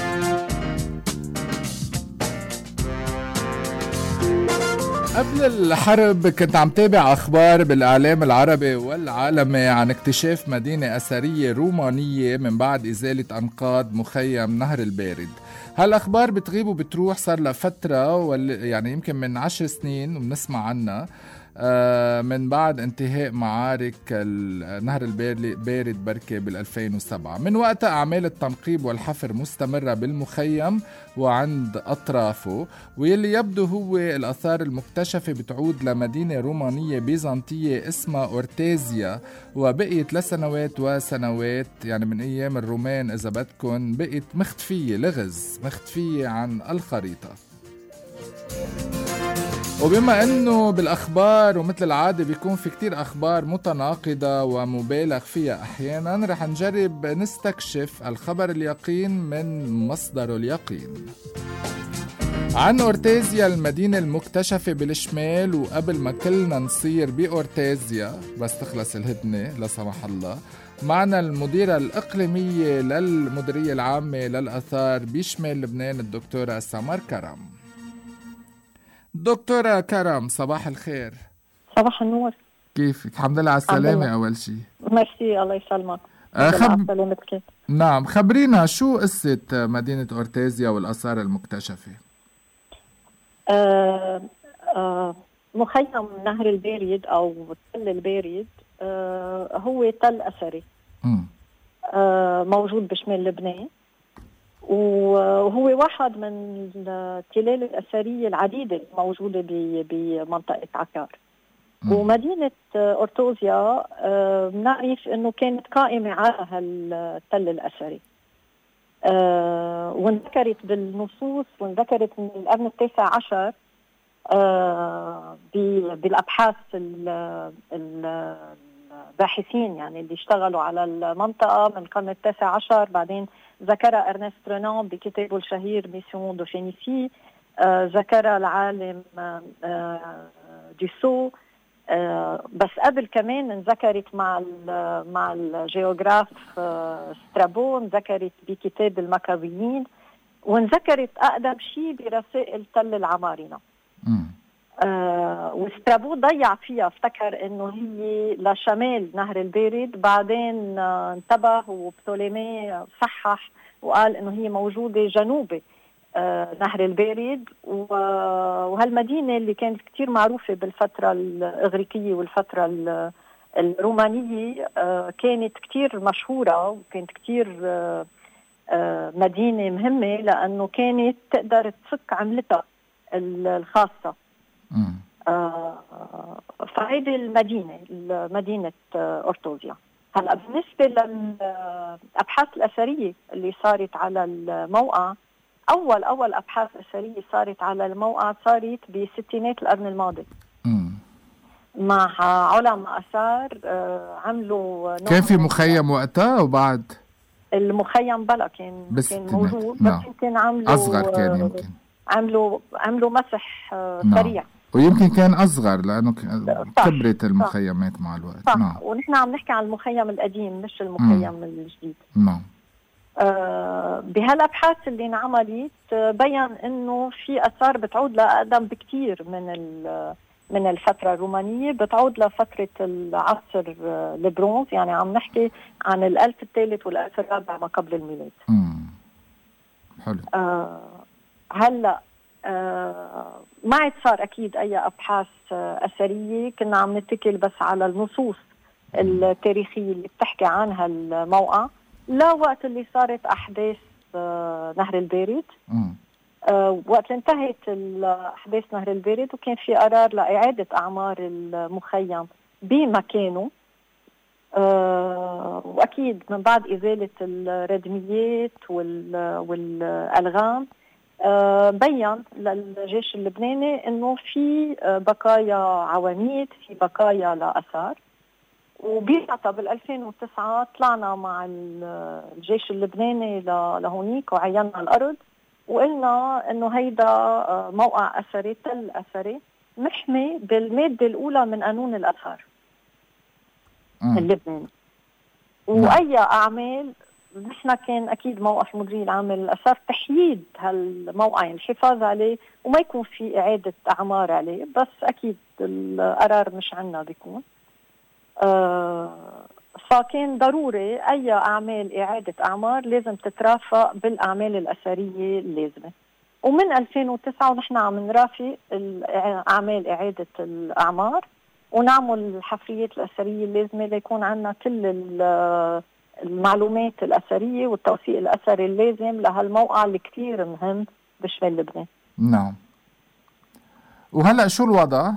قبل الحرب كنت عم تابع أخبار بالإعلام العربي والعالمي عن اكتشاف مدينة أثرية رومانية من بعد إزالة أنقاض مخيم نهر البارد. هالأخبار بتغيب وبتروح، صار لها فترة يعني يمكن من عشر سنين وبنسمع عنها من بعد انتهاء معارك نهر البارد بركة بالألفين وسبعة. من وقتها أعمال التنقيب والحفر مستمرة بالمخيم وعند أطرافه، واللي يبدو هو الآثار المكتشفة بتعود لمدينة رومانية بيزنطية اسمها أورتيزيا، وبقيت لسنوات وسنوات يعني من أيام الرومان إذا بدكن، بقيت مختفية لغز، مختفية عن الخريطة. وبما انه بالاخبار ومثل العاده بيكون في كتير اخبار متناقضه ومبالغ فيها احيانا، رح نجرب نستكشف الخبر اليقين من مصدره اليقين. عن أورتيزيا المدينة المكتشفة بالشمال، وقبل ما كلنا نصير بأورتيزيا بس تخلص الهدنة لا سمح الله، معنا المديرة الإقليمية للمديرية العامة للآثار بشمال لبنان الدكتورة سمر كرم. دكتورة كرم صباح الخير. صباح النور. كيفك؟ الحمد لله على السلامة. أول شيء ميرسي الله يسلمك. خب... نعم خبرينا شو قصة مدينة أورتيزيا والآثار المكتشفة؟ آه آه مخيم نهر البارد أو تل البارد آه هو تل أثري آه موجود بشمال لبنان، وهو واحد من التلال الأثرية العديدة الموجودة بمنطقة عكار. م. ومدينة أورتيزيا بنعرف أنه كانت قائمة على هالتل الأثري. آه وانذكرت بالنصوص وانذكرت من القرن التاسع عشر آه بالأبحاث الباحثين يعني اللي اشتغلوا على المنطقة من القرن التاسع عشر. بعدين ذكرها أرنست رينان بكتابه الشهير ميسيون دو فينيسي. آه ذكرها العالم آه ديسو. آه بس قبل كمان انذكرت مع مع الجيوغراف آه سترابو، انذكرت بكتاب المكابيين، وانذكرت أقدم شيء برسائل تل العمارنة. آه وسترابو ضيع فيها، افتكر انه هي لشمال نهر البارد، بعدين آه انتبه وبطوليمي صحح وقال انه هي موجودة جنوبي آه نهر البارد. وهالمدينة اللي كانت كتير معروفة بالفترة الإغريقية والفترة الرومانية آه كانت كتير مشهورة، وكانت كتير آه آه مدينة مهمة لأنه كانت تقدر تفك عملتها الخاصة. آه فهيدي المدينة مدينة آه أورتوزيا. هلا بالنسبة للأبحاث الأثرية اللي صارت على الموقع، أول أول أبحاث أثرية صارت على الموقع صارت بستينات القرن الماضي مع علماء آثار. آه عملوا كان في مخيم وقتها وبعد المخيم بلا كان كان موجود، بس يمكن عملوا أصغر كان يمكن عملوا عملوا مسح آه سريع، ويمكن كان أصغر لأنه كبرت المخيمات مع الوقت. صح. نعم. ونحن عم نحكي عن المخيم القديم مش المخيم مم. الجديد. نعم. آه بهالأبحاث اللي انعملت بيّن إنه في آثار بتعود لأقدم بكتير من من الفترة الرومانية، بتعود لفترة العصر البرونز، يعني عم نحكي عن الألف الثالث والألف الرابع ما قبل الميلاد. امم حلو. آه هلا آه ما عاد صار أكيد أي أبحاث أثرية، كنا عم نتكل بس على النصوص التاريخية اللي بتحكي عنها الموقع، لا وقت اللي صارت أحداث آه نهر البارد. آه وقت انتهت أحداث نهر البارد وكان في قرار لإعادة أعمار المخيم بمكانه. آه وأكيد من بعد إزالة الردميات والألغام آه بيّن للجيش اللبناني إنه في آه بقايا عواميد، في بقايا لآثار. وبيعطى بال2009 طلعنا مع الجيش اللبناني لهونيك وعينا الأرض وقلنا إنه هيدا موقع أثري تل أثري محمي بالمادة الأولى من قانون الآثار اللبناني. وأي أعمال نحن كان أكيد موقف المديرية العامة للآثار تحييد هالموقع، يعني الحفاظ عليه وما يكون في إعادة أعمار عليه، بس أكيد القرار مش عنا بيكون. آه فكان ضروري أي أعمال إعادة أعمار لازم تترافق بالأعمال الأثرية اللازمة. ومن ألفين وتسعة ونحن عم نرافق أعمال إعادة الأعمار ونعمل الحفريات الأثرية اللازمة ليكون عنا كل المعلومات الأثرية والتوثيق الأثري اللازم لهالموقع اللي كتير مهم بشمال لبنان. نعم. وهلأ شو الوضع؟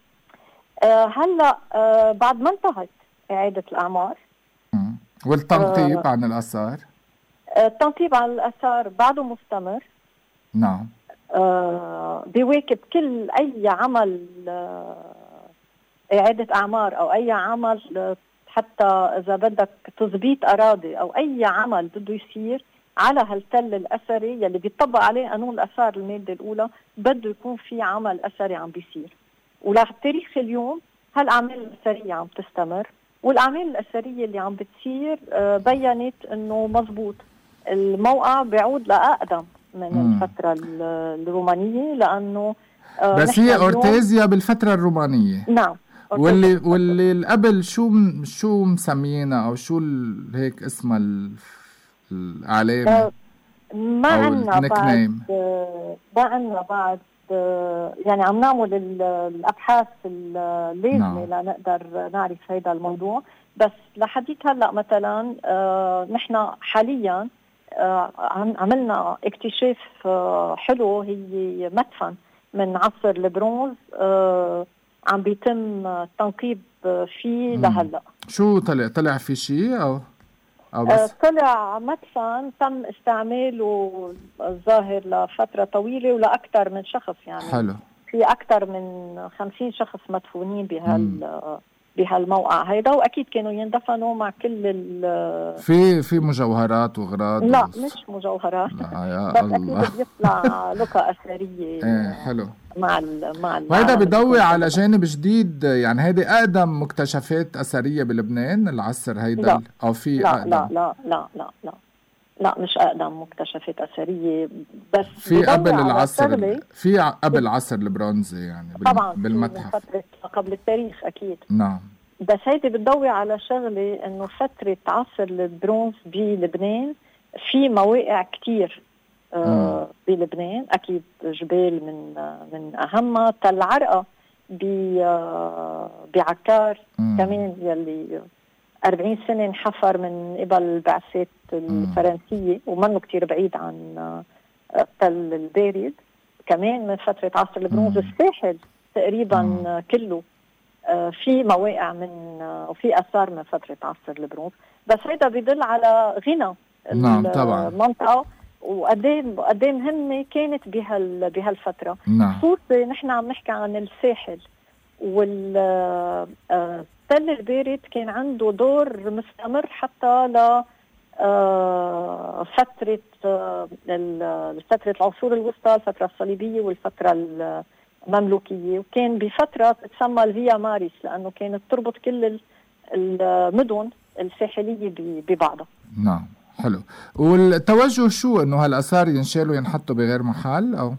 آه هلأ آه بعد ما انتهت إعادة الأعمار مم. والتنقيب آه عن الآثار؟ آه التنقيب عن الآثار بعده مستمر. نعم. آه بيواكب كل أي عمل آه إعادة أعمار أو أي عمل آه حتى إذا بدك تثبيت أراضي أو أي عمل بده يصير على هالتل الأثري يلي بيطبق عليه قانون الآثار المادة الأولى، بده يكون في عمل أثري عم بيصير. ولتاريخ اليوم هالأعمال الأثرية عم تستمر، والأعمال الأثرية اللي عم بتصير بيّنت إنه مزبوط الموقع بيعود لأقدم من مم. الفترة الرومانية، لأنه بس هي أورتيزيا بالفترة الرومانية. نعم. واللي واللي قبل شو شو مسمينا أو شو هيك اسمها العلامة؟ ما عنا بعد ما عنا بعد يعني عم نعمل الأبحاث اللازمة نعم. لنقدر نعرف هذا الموضوع. بس لحديت هلأ مثلا آه نحن حاليا آه عملنا اكتشاف آه حلو، هي مدفن من عصر البرونز آه عم بيتم تنقيب فيه لهلأ. شو طلع طلع في شيء أو؟ أو بس؟ طلع مدفن تم استعماله الظاهر لفترة طويلة ولأكثر من شخص، يعني حلو. في أكثر من خمسين شخص مدفونين بهال بهالموقع هيدا، وأكيد كانوا يندفنوا مع كل ال في في مجوهرات وغراض. لا وص... مش مجوهرات، يا بس الله. أكيد بيطلع لقى أثرية. ايه حلو. مع ال مع ال وهيدا بيضوي على جانب جديد، يعني هيدي أقدم مكتشفات أثرية بلبنان العصر هيدا. لا. أو في لا أقدم؟ لا لا لا لا لا لا مش أقدم مكتشفات أثرية، بس في قبل على العصر شغلة- في قبل العصر البرونزي يعني بال- طبعا في بالمتحف. من فترة قبل التاريخ أكيد. نعم. بس هيدي بتضوي على شغلة إنه فترة عصر البرونز بلبنان في مواقع كتير آه بلبنان، أكيد جبال من آه من أهمها تل عرقة ب- آه بعكار مم. كمان، يلي أربعين سنة انحفر من قبل البعثات الفرنسية ومنه كتير بعيد عن آه تل البارد، كمان من فترة عصر البرونز. الساحل تقريبا مم. كله آه في مواقع من آه وفي آثار من فترة عصر البرونز، بس هيدا بيدل على غنى نعم طبعا. المنطقة وقد ايه قد ايه مهمة كانت بهال بهالفترة. نعم. خصوصي نحن عم نحكي عن الساحل وال آه، تل البارد كان عنده دور مستمر حتى ل آه، فترة آه، ال- فترة العصور الوسطى، الفترة الصليبية والفترة المملوكية، وكان بفترة تسمى الفيا ماريس لأنه كانت تربط كل ال- المدن الساحلية ب- ببعضها. نعم حلو. والتوجه شو انه هالاثار ينشالوا ينحطوا بغير محل او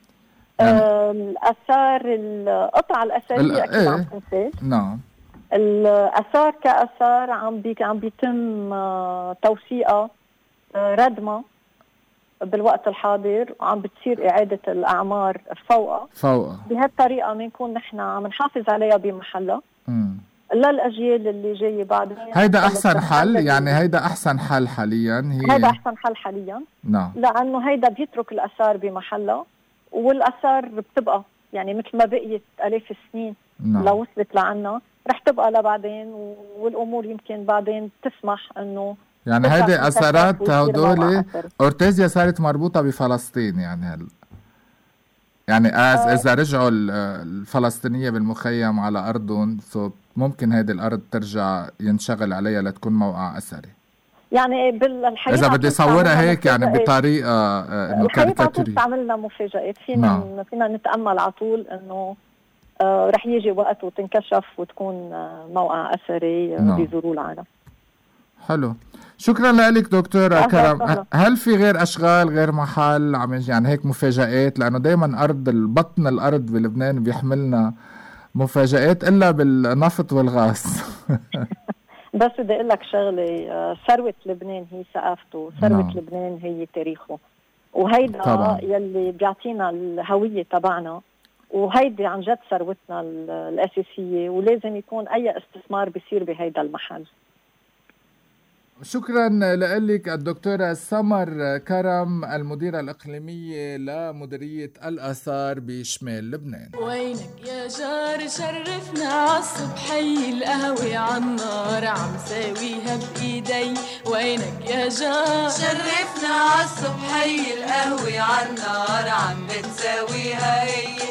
آه، الآثار القطع الأثرية ال- أكيد إيه. عم تنسال. نعم. الآثار كآثار عم بي عم بيتم آه، توثيقها آه، ردمها بالوقت الحاضر، وعم بتصير إعادة الأعمار فوقها. فوقها. بهالطريقة بنكون نحن عم نحافظ عليها بمحلها مم. للأجيال اللي جاية بعدين. هيدا احسن حل، يعني هيدا احسن حل حاليا. هي هيدا أحسن حل حاليا. نعم. لأنه هيدا بيترك الآثار بمحلها، والآثار بتبقى يعني مثل ما بقيت آلاف السنين. نعم. لو وصلت لعنا رح تبقى لبعدين، والأمور يمكن بعدين تسمح أنه يعني ترجع هيدي تنكشف اثارات ويصير هدول موقع أثري. اورتيزيا صارت مربوطة بفلسطين يعني هل يعني أز آه. اذا رجعوا ال- الفلسطينية بالمخيم على ارضهم سو ممكن هيدي الارض ترجع ينشغل عليها لتكون موقع اثري. يعني بالحقيقة اذا بدي عطيت صورها تعملنا هيك يعني مفاجآت. بطريقة آه، انه الحقيقة كاريكاتوري. تعملنا مفاجآت، فينا نعم. فينا نتأمل على طول إنه آه رح يجي وقت وتنكشف وتكون آه موقع أثري آه نعم. بيزوروا العالم. حلو. شكرا لك دكتورة أهلا كرم. وسهلا. هل في غير اشغال غير محل عم يجي يعني هيك مفاجآت؟ لانه دائما ارض البطن الارض بلبنان بيحملنا مفاجآت الا بالنفط والغاز. بس بدي أقول لك شغلة، آه، ثروة لبنان هي ثقافته، ثروة نعم. لبنان هي تاريخه، وهيدا طبعاً. يلي بيعطينا الهوية تبعنا، وهيدي عن جد ثروتنا ال- الأساسية، ولازم يكون أي استثمار بيصير بهيدا المحل. شكرا لك الدكتورة سمر كرم، المديرة الإقليمية لمديرية الآثار بشمال لبنان. وينك يا جار شرفنا عالصبحي، القهوة عالنار عم ساويها بإيدي. وينك يا جار شرفنا عالصبحي، القهوة عالنار عم بتساويها هي.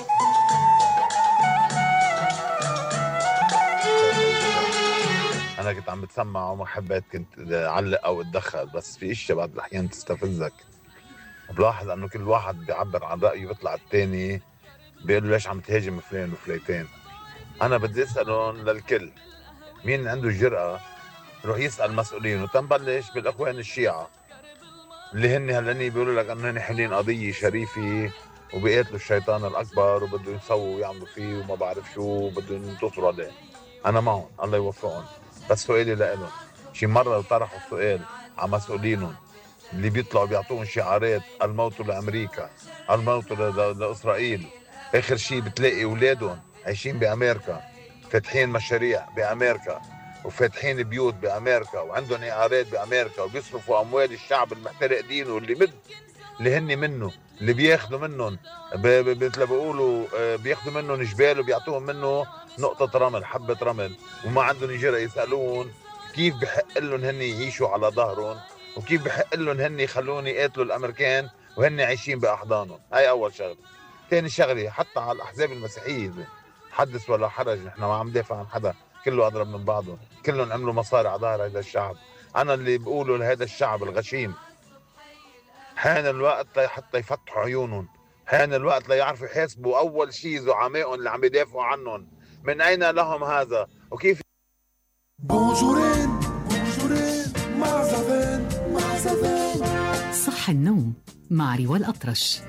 انا كنت عم بتسمع وما حبيت كنت اعلق او اتدخل، بس في اشياء بعض الاحيان تستفزك. بلاحظ انه كل واحد بيعبر عن رايه، بيطلع الثاني بيقول له ليش عم تهاجم فلان وفليتين. انا بدي اسالهم للكل، مين عنده الجرأة يروح يسال مسؤولين، وتنبلش بالاخوان الشيعة اللي هن هلني بيقولوا لك انه هن حاملين قضيه شريفه وبيقاتلوا الشيطان الاكبر وبدهم يسووا ويعملوا فيه وما بعرف شو وبدهم ينتصروا عليه. انا معهم، الله يوفقهم. بس سؤالي لهم، شي مره طرحوا السؤال على مسؤولينهم اللي بيطلعوا بيعطوهم شعارات الموت لامريكا، الموت ل- لاسرائيل، اخر شي بتلاقي اولادهم عايشين بامريكا، فاتحين مشاريع بامريكا وفاتحين بيوت بامريكا وعندهم اعارات بامريكا وبيصرفوا اموال الشعب المحترق دينه اللي مد اللي هن منه اللي بياخذوا منهم ب- ب- مثل ما بيقولوا آه، بياخذوا منهم جبال وبيعطوهم منه نقطة رمل، حبة رمل، وما عندهم جرأة يسألون كيف بحق لهم هن يعيشوا على ظهرهم، وكيف بحق لهم هن يخلون يقاتلوا الامريكان وهن عايشين باحضانهم. هاي اول شغله. ثاني شغله، حتى على الاحزاب المسيحيه حدث ولا حرج، نحن ما عم ندافع عن حدا، كله اضرب من بعضه، كلهم عملوا مصاري على ظهر هذا الشعب. انا اللي بقوله لهذا الشعب الغشيم، حان الوقت لحتى يفتحوا عيونهم، حان الوقت ليعرفوا يحاسبوا اول شيء زعمائهم اللي عم يدافعوا عنهم. من اين لهم هذا وكيف؟ بونجورين بونجورين مع زفان مع زفان. صح النوم مع ريوى الأطرش.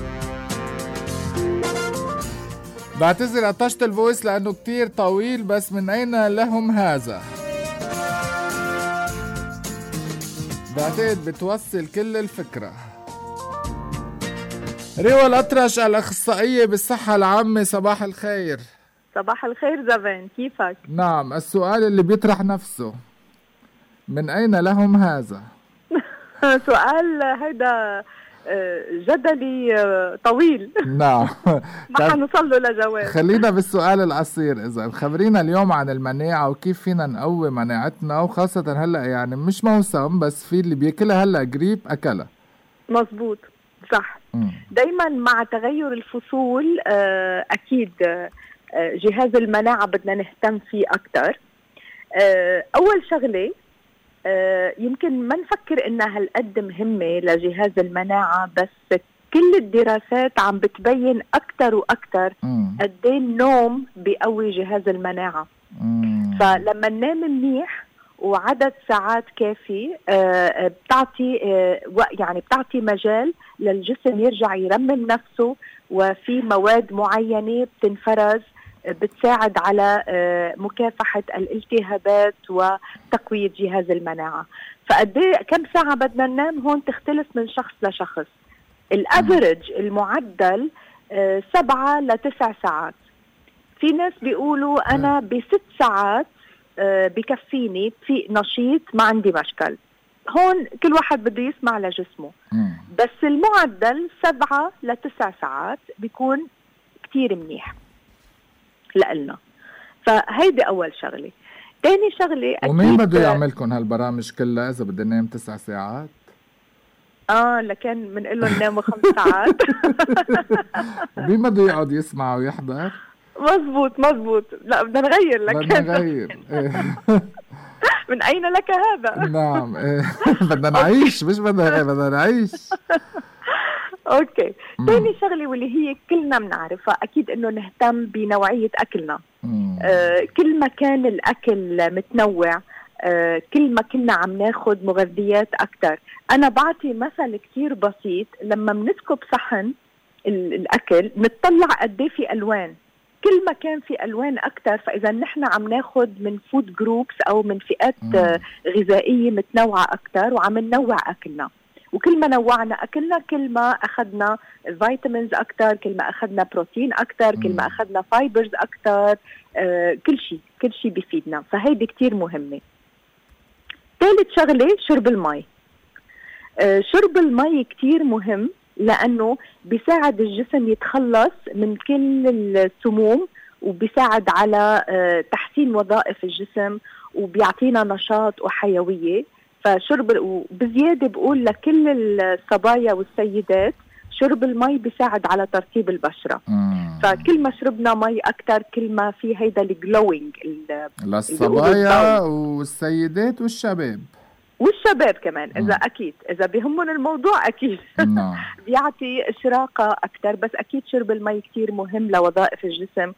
بعتذر قطشت الفويس لأنه كتير طويل، بس من أين لهم هذا؟ بعتقد بتوصل كل الفكرة. ريوى الأطرش الأخصائية بالصحة العامة، صباح الخير. صباح الخير زفان، كيفك؟ نعم، السؤال اللي بيطرح نفسه، من أين لهم هذا؟ سؤال هيدا جدلي طويل. نعم. ما حنوصل له لجواب. خلينا بالسؤال القصير. إذا خبرينا اليوم عن المناعة وكيف فينا نقوي مناعتنا، وخاصة هلأ يعني مش موسم، بس في اللي بياكلها هلأ قريب أكلها. مظبوط، صح. دايما مع تغير الفصول أكيد جهاز المناعة بدنا نهتم فيه أكتر. أول شغلة آه يمكن ما نفكر انها هالقد مهمة لجهاز المناعة، بس كل الدراسات عم بتبين اكتر واكتر قد ايه النوم بيقوي جهاز المناعة. مم. فلما ننام منيح وعدد ساعات كافي آه بتعطي آه يعني بتعطي مجال للجسم يرجع يرمم نفسه، وفي مواد معينة بتنفرز بتساعد على مكافحة الالتهابات وتقوية جهاز المناعة. فقد كم ساعة بدنا ننام هون تختلف من شخص لشخص. الافرج المعدل سبعة لتسع ساعات. في ناس بيقولوا أنا بست ساعات بكفيني، في نشيط، ما عندي مشكل. هون كل واحد بده يسمع لجسمه، بس المعدل سبعة لتسع ساعات بيكون كتير منيح لقلنا. فهيدي أول شغلة. تاني شغلة، ومين بده يعملكم هالبرامج كلها إذا بدنا ننام تسع ساعات؟ آه لكن منقلهم ناموا خمس ساعات. مين بده يقعد يسمع ويحضر؟ مزبوط مزبوط. لا بدنا نغير لك. بدنا نغير. من أين لك هذا؟ نعم. بدنا نعيش، مش بدنا بدنا نعيش. اوكي. ثاني شغله واللي هي كلنا بنعرفها اكيد انه نهتم بنوعيه اكلنا. آه كل ما كان الاكل متنوع آه كل ما كنا عم ناخد مغذيات اكثر. انا بعطي مثل كتير بسيط، لما بنسكب صحن الاكل نطلع قد ايه في الوان، كل ما كان في الوان اكثر فاذا نحن عم ناخد من فود جروبس او من فئات آه غذائيه متنوعه اكثر وعم ننوع اكلنا. وكل ما نوعنا أكلنا كل ما أخذنا فيتامينز أكتر، كل ما أخذنا بروتين أكتر، كل ما أخذنا فايبرز أكتر، آه كل شيء كل شيء بيفيدنا. فهيدي كتير مهمة. ثالث شغلة شرب المي. آه شرب المي كتير مهم لأنه بيساعد الجسم يتخلص من كل السموم، وبيساعد على آه تحسين وظائف الجسم، وبيعطينا نشاط وحيوية. فشرب، وبزيادة بقول لكل الصبايا والسيدات شرب المي بيساعد على ترطيب البشرة. مم. فكل ما شربنا مي أكتر كل ما في هيدا الجلوينج للصبايا والسيدات والشباب والشباب كمان. مم. إذا أكيد إذا بيهمون الموضوع أكيد بيعطي إشراقة أكتر. بس أكيد شرب المي كتير مهم لوظائف الجسم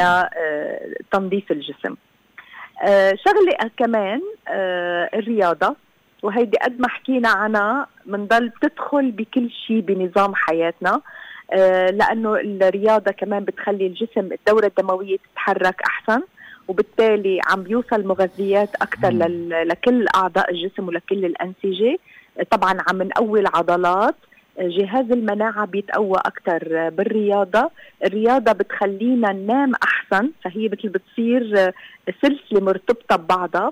ولتنظيف الجسم. آه شغلة كمان آه الرياضة، وهيدي قد ما حكينا عنها منضل بتدخل بكل شيء بنظام حياتنا. آه لأنه الرياضة كمان بتخلي الجسم الدورة الدموية تتحرك أحسن، وبالتالي عم بيوصل مغذيات أكتر لكل أعضاء الجسم ولكل الأنسجة. طبعا عم نقوي العضلات، جهاز المناعة بيتقوى أكتر بالرياضة. الرياضة بتخلينا ننام أحسن، فهي مثل بتصير سلسلة مرتبطة ببعضها،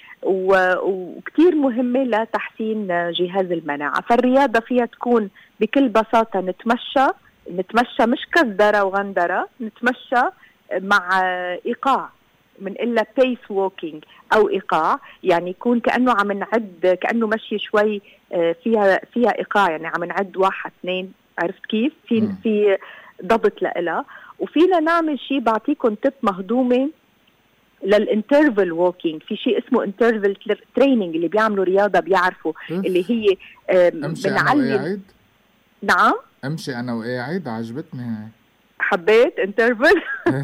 وكتير مهمة لتحسين جهاز المناعة. فالرياضة فيها تكون بكل بساطة نتمشى نتمشى مش كزدرة وغندرة، نتمشى مع إيقاع. بنقلها بيس ووكينج او ايقاع، يعني يكون كانه عم نعد، كانه مشي شوي فيها فيها ايقاع، يعني عم نعد واحد اثنين، عرفت كيف؟ في م. في ضبط لها. وفينا نعمل شيء بعطيكم تip مهضومه للانترفل ووكينج، في شيء اسمه انترفل تريننج، اللي بيعملوا رياضه بيعرفوا اللي هي بنعلم. نعم امشي انا وقاعد، عجبتني هاي، حبيت انترفل.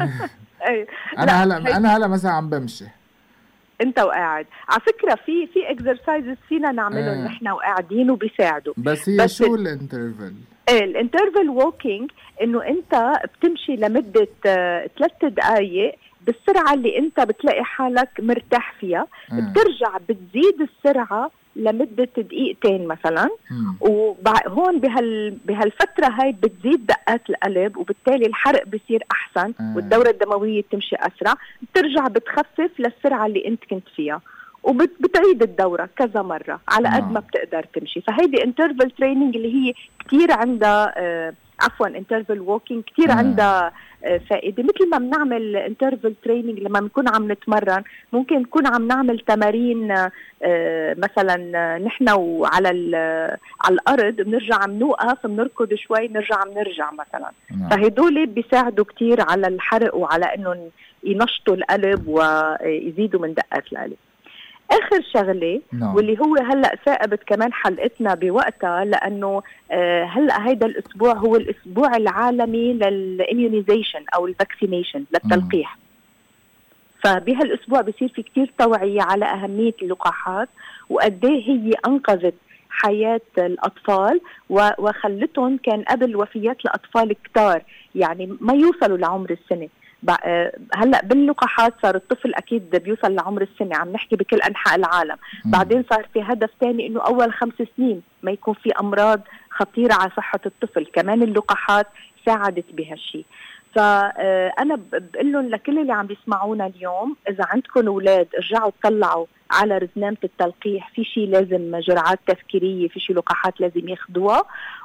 انا هلا انا هلا مثلا عم بمشي انت وقاعد. على فكره في في اكسرسايزز فينا نعملهم نحن آه. وقاعدين وبيساعدوا. بس هي بس شو الانترفل؟ ايه الانترفل ووكينج، انه انت بتمشي لمده ثلاث دقائق بالسرعه اللي انت بتلاقي حالك مرتاح فيها، آه. بترجع بتزيد السرعه لمده دقيقتين مثلا، وهون بهال بهالفتره هاي بتزيد دقات القلب، وبالتالي الحرق بصير احسن، آه. والدوره الدمويه بتمشي اسرع، بترجع بتخفف للسرعه اللي انت كنت فيها، وبتعيد الدوره كذا مره على قد ما بتقدر تمشي. فهيدي انترفل تريننج اللي هي كتير عندها آه عفوا انترفل ووكينج كتير آه. عندها آه فائده. مثل ما بنعمل انترفل تريننج لما بنكون عم نتمرن، ممكن نكون عم نعمل تمارين آه مثلا آه نحن وعلى على الارض بنرجع عم نوقف بنركض شوي نرجع عم نرجع مثلا. آه. فهدول بيساعدوا كتير على الحرق وعلى انه ينشطوا القلب ويزيدوا من دقات القلب. آخر شغلة no. واللي هو هلأ ثائبت كمان حلقتنا بوقتها، لأنه آه هلأ هيدا الأسبوع هو الأسبوع العالمي للإميونيزيشن أو الفاكسينيشن للتلقيح. mm. فبهالأسبوع بيصير في كتير توعية على أهمية اللقاحات وقديه هي أنقذت حياة الأطفال وخلتهم كان قبل وفيات الأطفال كتار، يعني ما يوصلوا لعمر السنة. هلا باللقاحات صار الطفل اكيد بيوصل لعمر السنه، عم نحكي بكل انحاء العالم. م. بعدين صار في هدف ثاني انه اول خمس سنين ما يكون في امراض خطيره على صحه الطفل، كمان اللقاحات ساعدت بهالشيء. فانا بقول لهم لكل اللي عم بيسمعونا اليوم، اذا عندكم اولاد ارجعوا تطلعوا على رزنامه التلقيح، في شيء لازم جرعات تذكيريه، في شيء لقاحات لازم ياخذوها،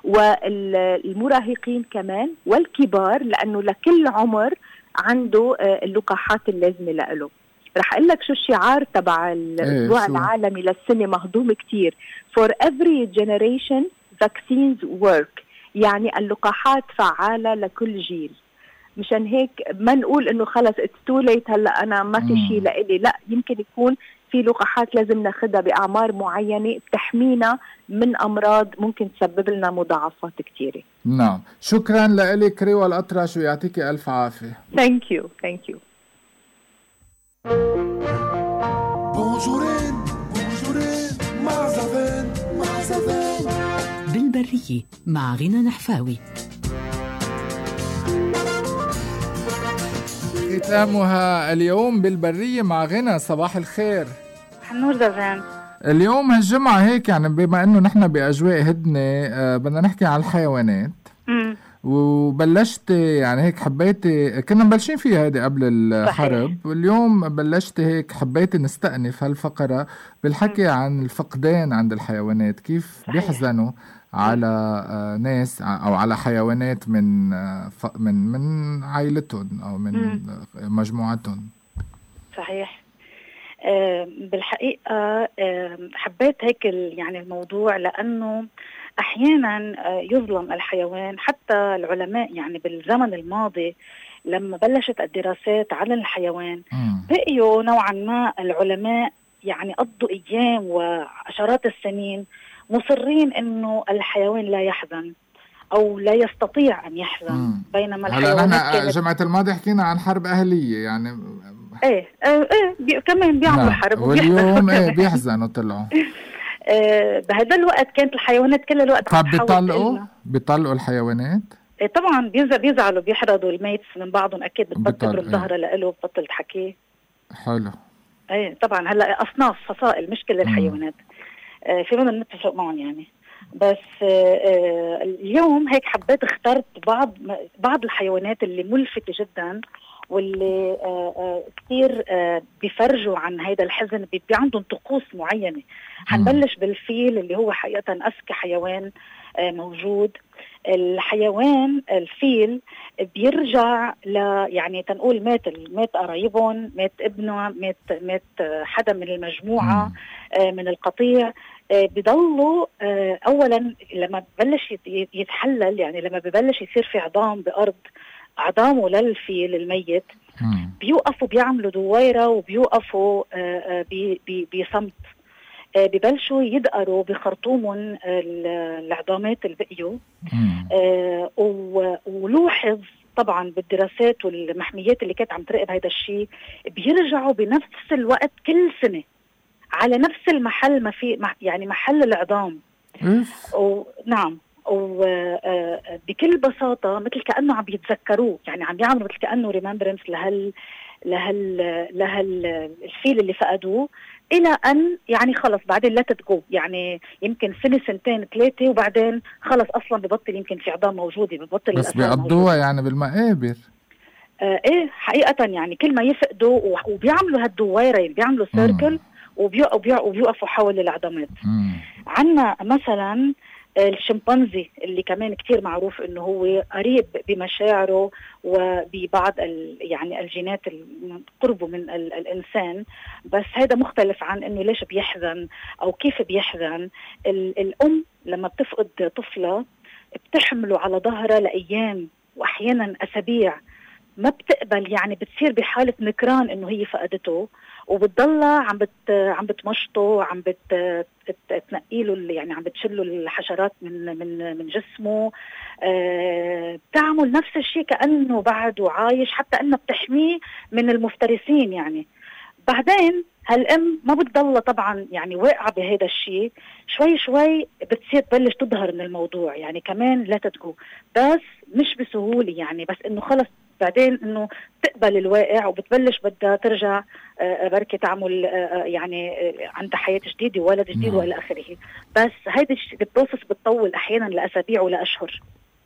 والمراهقين كمان والكبار، لانه لكل عمر عنده اللقاحات اللازمه له. رح اقول لك شو الشعار تبع الاسبوع إيه العالمي للسنه، مهضوم كتير. For every generation vaccines work، يعني اللقاحات فعاله لكل جيل. مشان هيك ما نقول انه خلص it's too late، هلا انا ما في شيء لإلي، لا، يمكن يكون في لقاحات لازم ناخدها باعمار معينه بتحمينا من امراض ممكن تسبب لنا مضاعفات كثيره. نعم، شكرا لك ريوى الأطرش ويعطيك الف عافيه. ثانك يو ثانك يو. بونجورين بونجورين مع زفان مع زفان بالبريه مع غنى نحفاوي. ختامها اليوم بالبرية مع غنى. صباح الخير. حنور زفان. اليوم هالجمعة هيك يعني بما انه نحن باجواء هدنة آه بدنا نحكي عن الحيوانات. امم وبلشت يعني هيك حبيتي، كنا مبلشين فيها هيدي قبل الحرب، صحيح. واليوم بلشت هيك حبيتي نستأنف هالفقرة بالحكي مم. عن الفقدان عند الحيوانات، كيف صحيح. بيحزنوا على آه ناس او على حيوانات من آه من من عائلتهم او من مم. مجموعتهم. صحيح. آه بالحقيقة آه حبيت هيك يعني الموضوع، لأنه أحيانا آه يظلم الحيوان. حتى العلماء يعني بالزمن الماضي لما بلشت الدراسات على الحيوان مم. بقيوا نوعا ما العلماء يعني قضوا أيام وعشرات السنين مصرين انه الحيوان لا يحزن او لا يستطيع ان يحزن. مم. بينما الحيوانات كانت الجمعة الماضية حكينا عن حرب اهلية يعني ايه ايه, إيه بي كمان بيعملوا حرب واليوم ايه بيحزنوا طلعوا. إيه بهذا الوقت كانت الحيوانات كل الوقت طب بيطلقوا بيطلقوا الحيوانات. إيه طبعا بينزل بيزعلوا بيحرضوا الميتس من بعضهم، اكيد بتبطل الظهر له بتبطل تحكيه. حلو. ايه طبعا هلا اصناف فصائل مش كل الحيوانات. مم. في منهم نتفق معهم يعني، بس اليوم هيك حبيت اخترت بعض بعض الحيوانات اللي ملفتة جدا واللي كتير بيفرجوا عن هيدا الحزن، بي عندهم طقوس معينة. حنبلش بالفيل اللي هو حقيقة أذكى حيوان موجود. الحيوان الفيل بيرجع ل يعني تنقول مات مات قرايبهم، مات ابنه، مات مات حدا من المجموعه من القطيع، بضلوا اولا لما ببلش يتحلل، يعني لما ببلش يصير في عظام بارض عظامه للفيل الميت، بيوقفوا بيعملوا دويره وبيوقفوا بصمت، ببلشوا يدقروا بخرطومهم العظامات اللي بقيوا. آه ولوحظ طبعا بالدراسات والمحميات اللي كانت عم تراقب هذا الشيء، بيرجعوا بنفس الوقت كل سنة على نفس المحل، ما في يعني محل العظام. نعم، وبكل بساطة مثل كأنه عم يتذكروه، يعني عم يعملوا مثل كأنه ريممبرنس لهال لهال لهال الفيل اللي فقدوه، إلى أن يعني خلص بعدين لا تتجو، يعني يمكن سنة سنتين ثلاثة وبعدين خلص أصلا ببطل يمكن في عظام موجودة، ببطل بس بيقضوها يعني بالمقابر. آه إيه حقيقة، يعني كل ما يفقدوا وبيعملوا هالدويرة، يعني بيعملوا سيركل وبيوقفوا حول العظامات. عنا مثلا الشمبانزي اللي كمان كتير معروف انه هو قريب بمشاعره وببعض يعني الجينات قربه من ال الانسان، بس هذا مختلف عن انه ليش بيحزن او كيف بيحزن. الام لما بتفقد طفلة بتحمله على ظهرها لايام واحيانا اسابيع، ما بتقبل، يعني بتصير بحالة نكران انه هي فقدته، وبتضلها عم بت عم بتمشطه، عم بت تنقيله، يعني عم بتشله الحشرات من من من جسمه. آه بتعمل نفس الشيء كأنه بعده عايش، حتى انه بتحميه من المفترسين. يعني بعدين هالام ما بتضلها طبعا يعني واقعه بهذا الشيء، شوي شوي بتصير تبلش تظهر من الموضوع، يعني كمان لا تتجو، بس مش بسهوله، يعني بس انه خلص بعدين انه تقبل الواقع وبتبلش بدها ترجع بركة تعمل يعني عندها حياة جديدة وولد جديد والى اخره. بس هيدا البروسس بتطول احيانا لاسابيع ولا اشهر.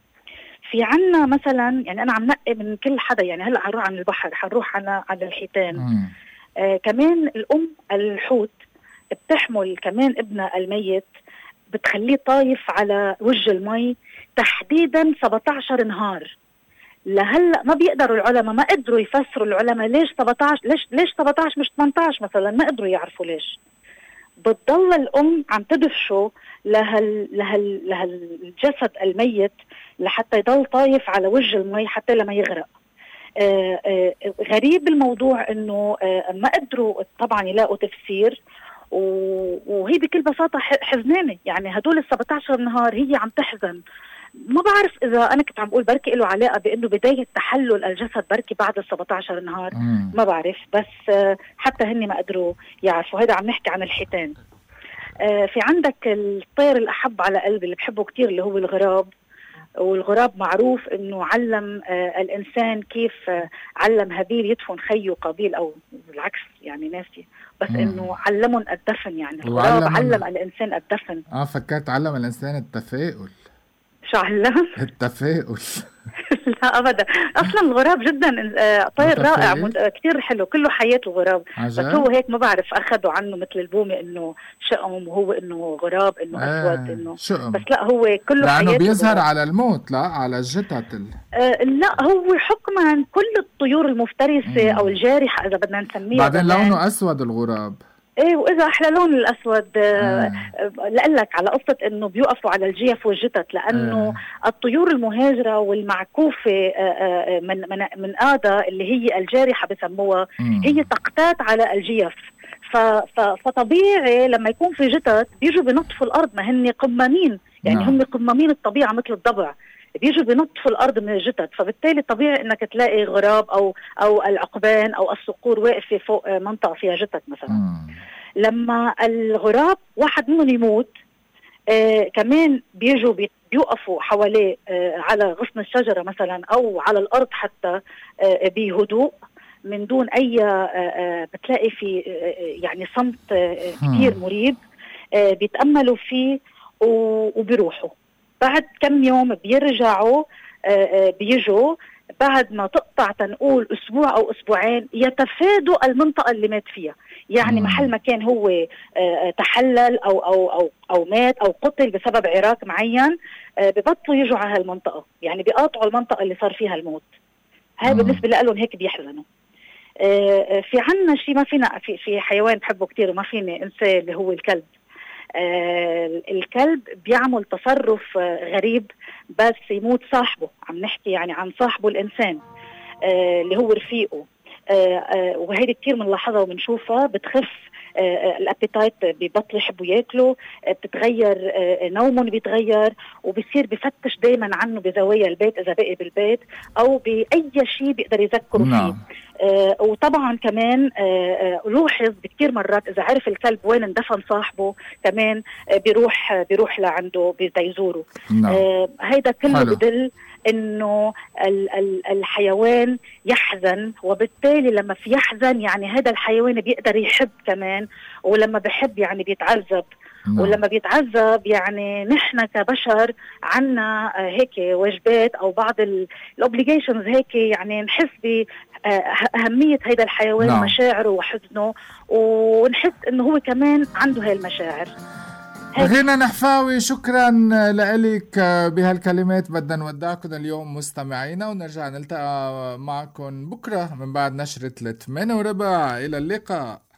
في عنا مثلا، يعني انا عم نقي من كل حدا، يعني هلا حنروح عن البحر، حنروح على على الحيتان. آه كمان الام الحوت بتحمل كمان ابنها الميت، بتخليه طايف على وجه المي تحديدا سبعة عشر نهار. لهلا ما بيقدروا العلماء، ما قدروا يفسروا العلماء ليش سبعة عشر، ليش ليش سبعة عشر مش ثمانية عشر مثلا، ما قدروا يعرفوا ليش. بتضل الام عم تدفشه لهال لهال لهالجسد الميت لحتى يضل طايف على وجه المي حتى لما يغرق. آآ آآ غريب الموضوع انه ما قدروا طبعا يلاقوا تفسير، وهي بكل بساطه حزنانه، يعني هدول ال سبعة عشر نهار هي عم تحزن. ما بعرف اذا انا كنت عم بقول بركي له علاقه بانه بدايه تحلل الجسد بركي بعد ال سبعة عشر نهار، مم. ما بعرف، بس حتى هني ما قدروا يعرفوا. هذا عم نحكي عن الحيتان. في عندك الطير الاحب على قلبي اللي بحبه كتير اللي هو الغراب. والغراب معروف انه علم آه الانسان كيف آه علم هابيل يدفن خيه قابيل، او بالعكس يعني ناسي، بس انه علمهم الدفن. يعني الغراب علم الانسان الدفن. اه فكرت علم الانسان التفاؤل. شو علم؟ التفاؤل. لا ابدا، اصلا الغراب جدا طير رائع كثير حلو، كله حياه الغراب. عجب. بس هو هيك ما بعرف اخذوا عنه مثل البومه انه شقم، وهو انه غراب، انه آه اسود، انه شقم. بس لا هو كله حياه، لانه بيظهر الغراب على الموت، لا على الجثث ال... آه لا هو حكما كل الطيور المفترسه مم. او الجارحه اذا بدنا نسميها. بعدين لونه اسود الغراب. ايه، واذا احلى لون الاسود. آه. لقلك على قصه انه بيوقفوا على الجيف والجتت، لانه آه. الطيور المهاجره والمعكوفه آه من من من آدة اللي هي الجارحه بسموها، هي تقتات على الجيف. فطبيعي لما يكون في جتت بيجوا بنطفوا الارض، ما هن قمامين، يعني هم قمامين الطبيعه مثل الضبع، بيجوا بنطفوا الارض من الجتت. فبالتالي طبيعي انك تلاقي غراب او او العقبان او الصقور واقفه فوق منطقه فيها جتت مثلا. مم. لما الغراب واحد منهم يموت آه كمان بيجوا بيوقفوا حواليه آه على غصن الشجره مثلا او على الارض حتى آه بهدوء من دون اي آه آه بتلاقي في آه يعني صمت آه كثير مريب. آه بيتاملوا فيه وبيروحوا. بعد كم يوم بيرجعوا آه بيجوا بعد ما تقطع تنقول اسبوع او اسبوعين يتفادوا المنطقه اللي مات فيها. يعني محل ما كان هو تحلل أو أو أو أو مات أو قتل بسبب عراك معين، ببطلوا يجوا على هالمنطقة، يعني بيقاطعوا المنطقة اللي صار فيها الموت. هاي بالنسبة لهم هيك بيحزنوا. في عنا شيء ما فينا، في في حيوان بحبه كتير وما فيني انساه، اللي هو الكلب. الكلب بيعمل تصرف غريب بس يموت صاحبه، عم نحكي يعني عن صاحبه الإنسان اللي هو رفيقه، وهيدي كتير بنلاحظها وبنشوفها. بتخف الابيتايت، ببطل يحبوا ياكلوا، بتتغير نومهم، بيتغير، وبصير بفتش دايما عنه بزوايا البيت اذا بقي بالبيت او باي شيء بيقدر يذكره فيه. آه وطبعا كمان آه لوحظ بكتير مرات اذا عرف الكلب وين اندفن صاحبه كمان آه بيروح آه بيروح لعنده بيزوره. آه هيدا كله بدل انه ال ال الحيوان يحزن، وبالتالي لما في يحزن يعني هذا الحيوان بيقدر يحب كمان، ولما بيحب يعني بيتعذب. نعم. ولما بيتعذب يعني نحن كبشر عنا هيك واجبات او بعض الاوبليجيشنز هيك، يعني نحس بأهمية هيدا الحيوان. نعم. مشاعره وحزنه، ونحس انه هو كمان عنده هاي المشاعر. غنى نحفاوي، شكرا لك بهالكلمات. بدنا نودعكم اليوم مستمعينا، ونرجع نلتقى معكم بكرة من بعد نشرة الثمانية وربع. إلى اللقاء.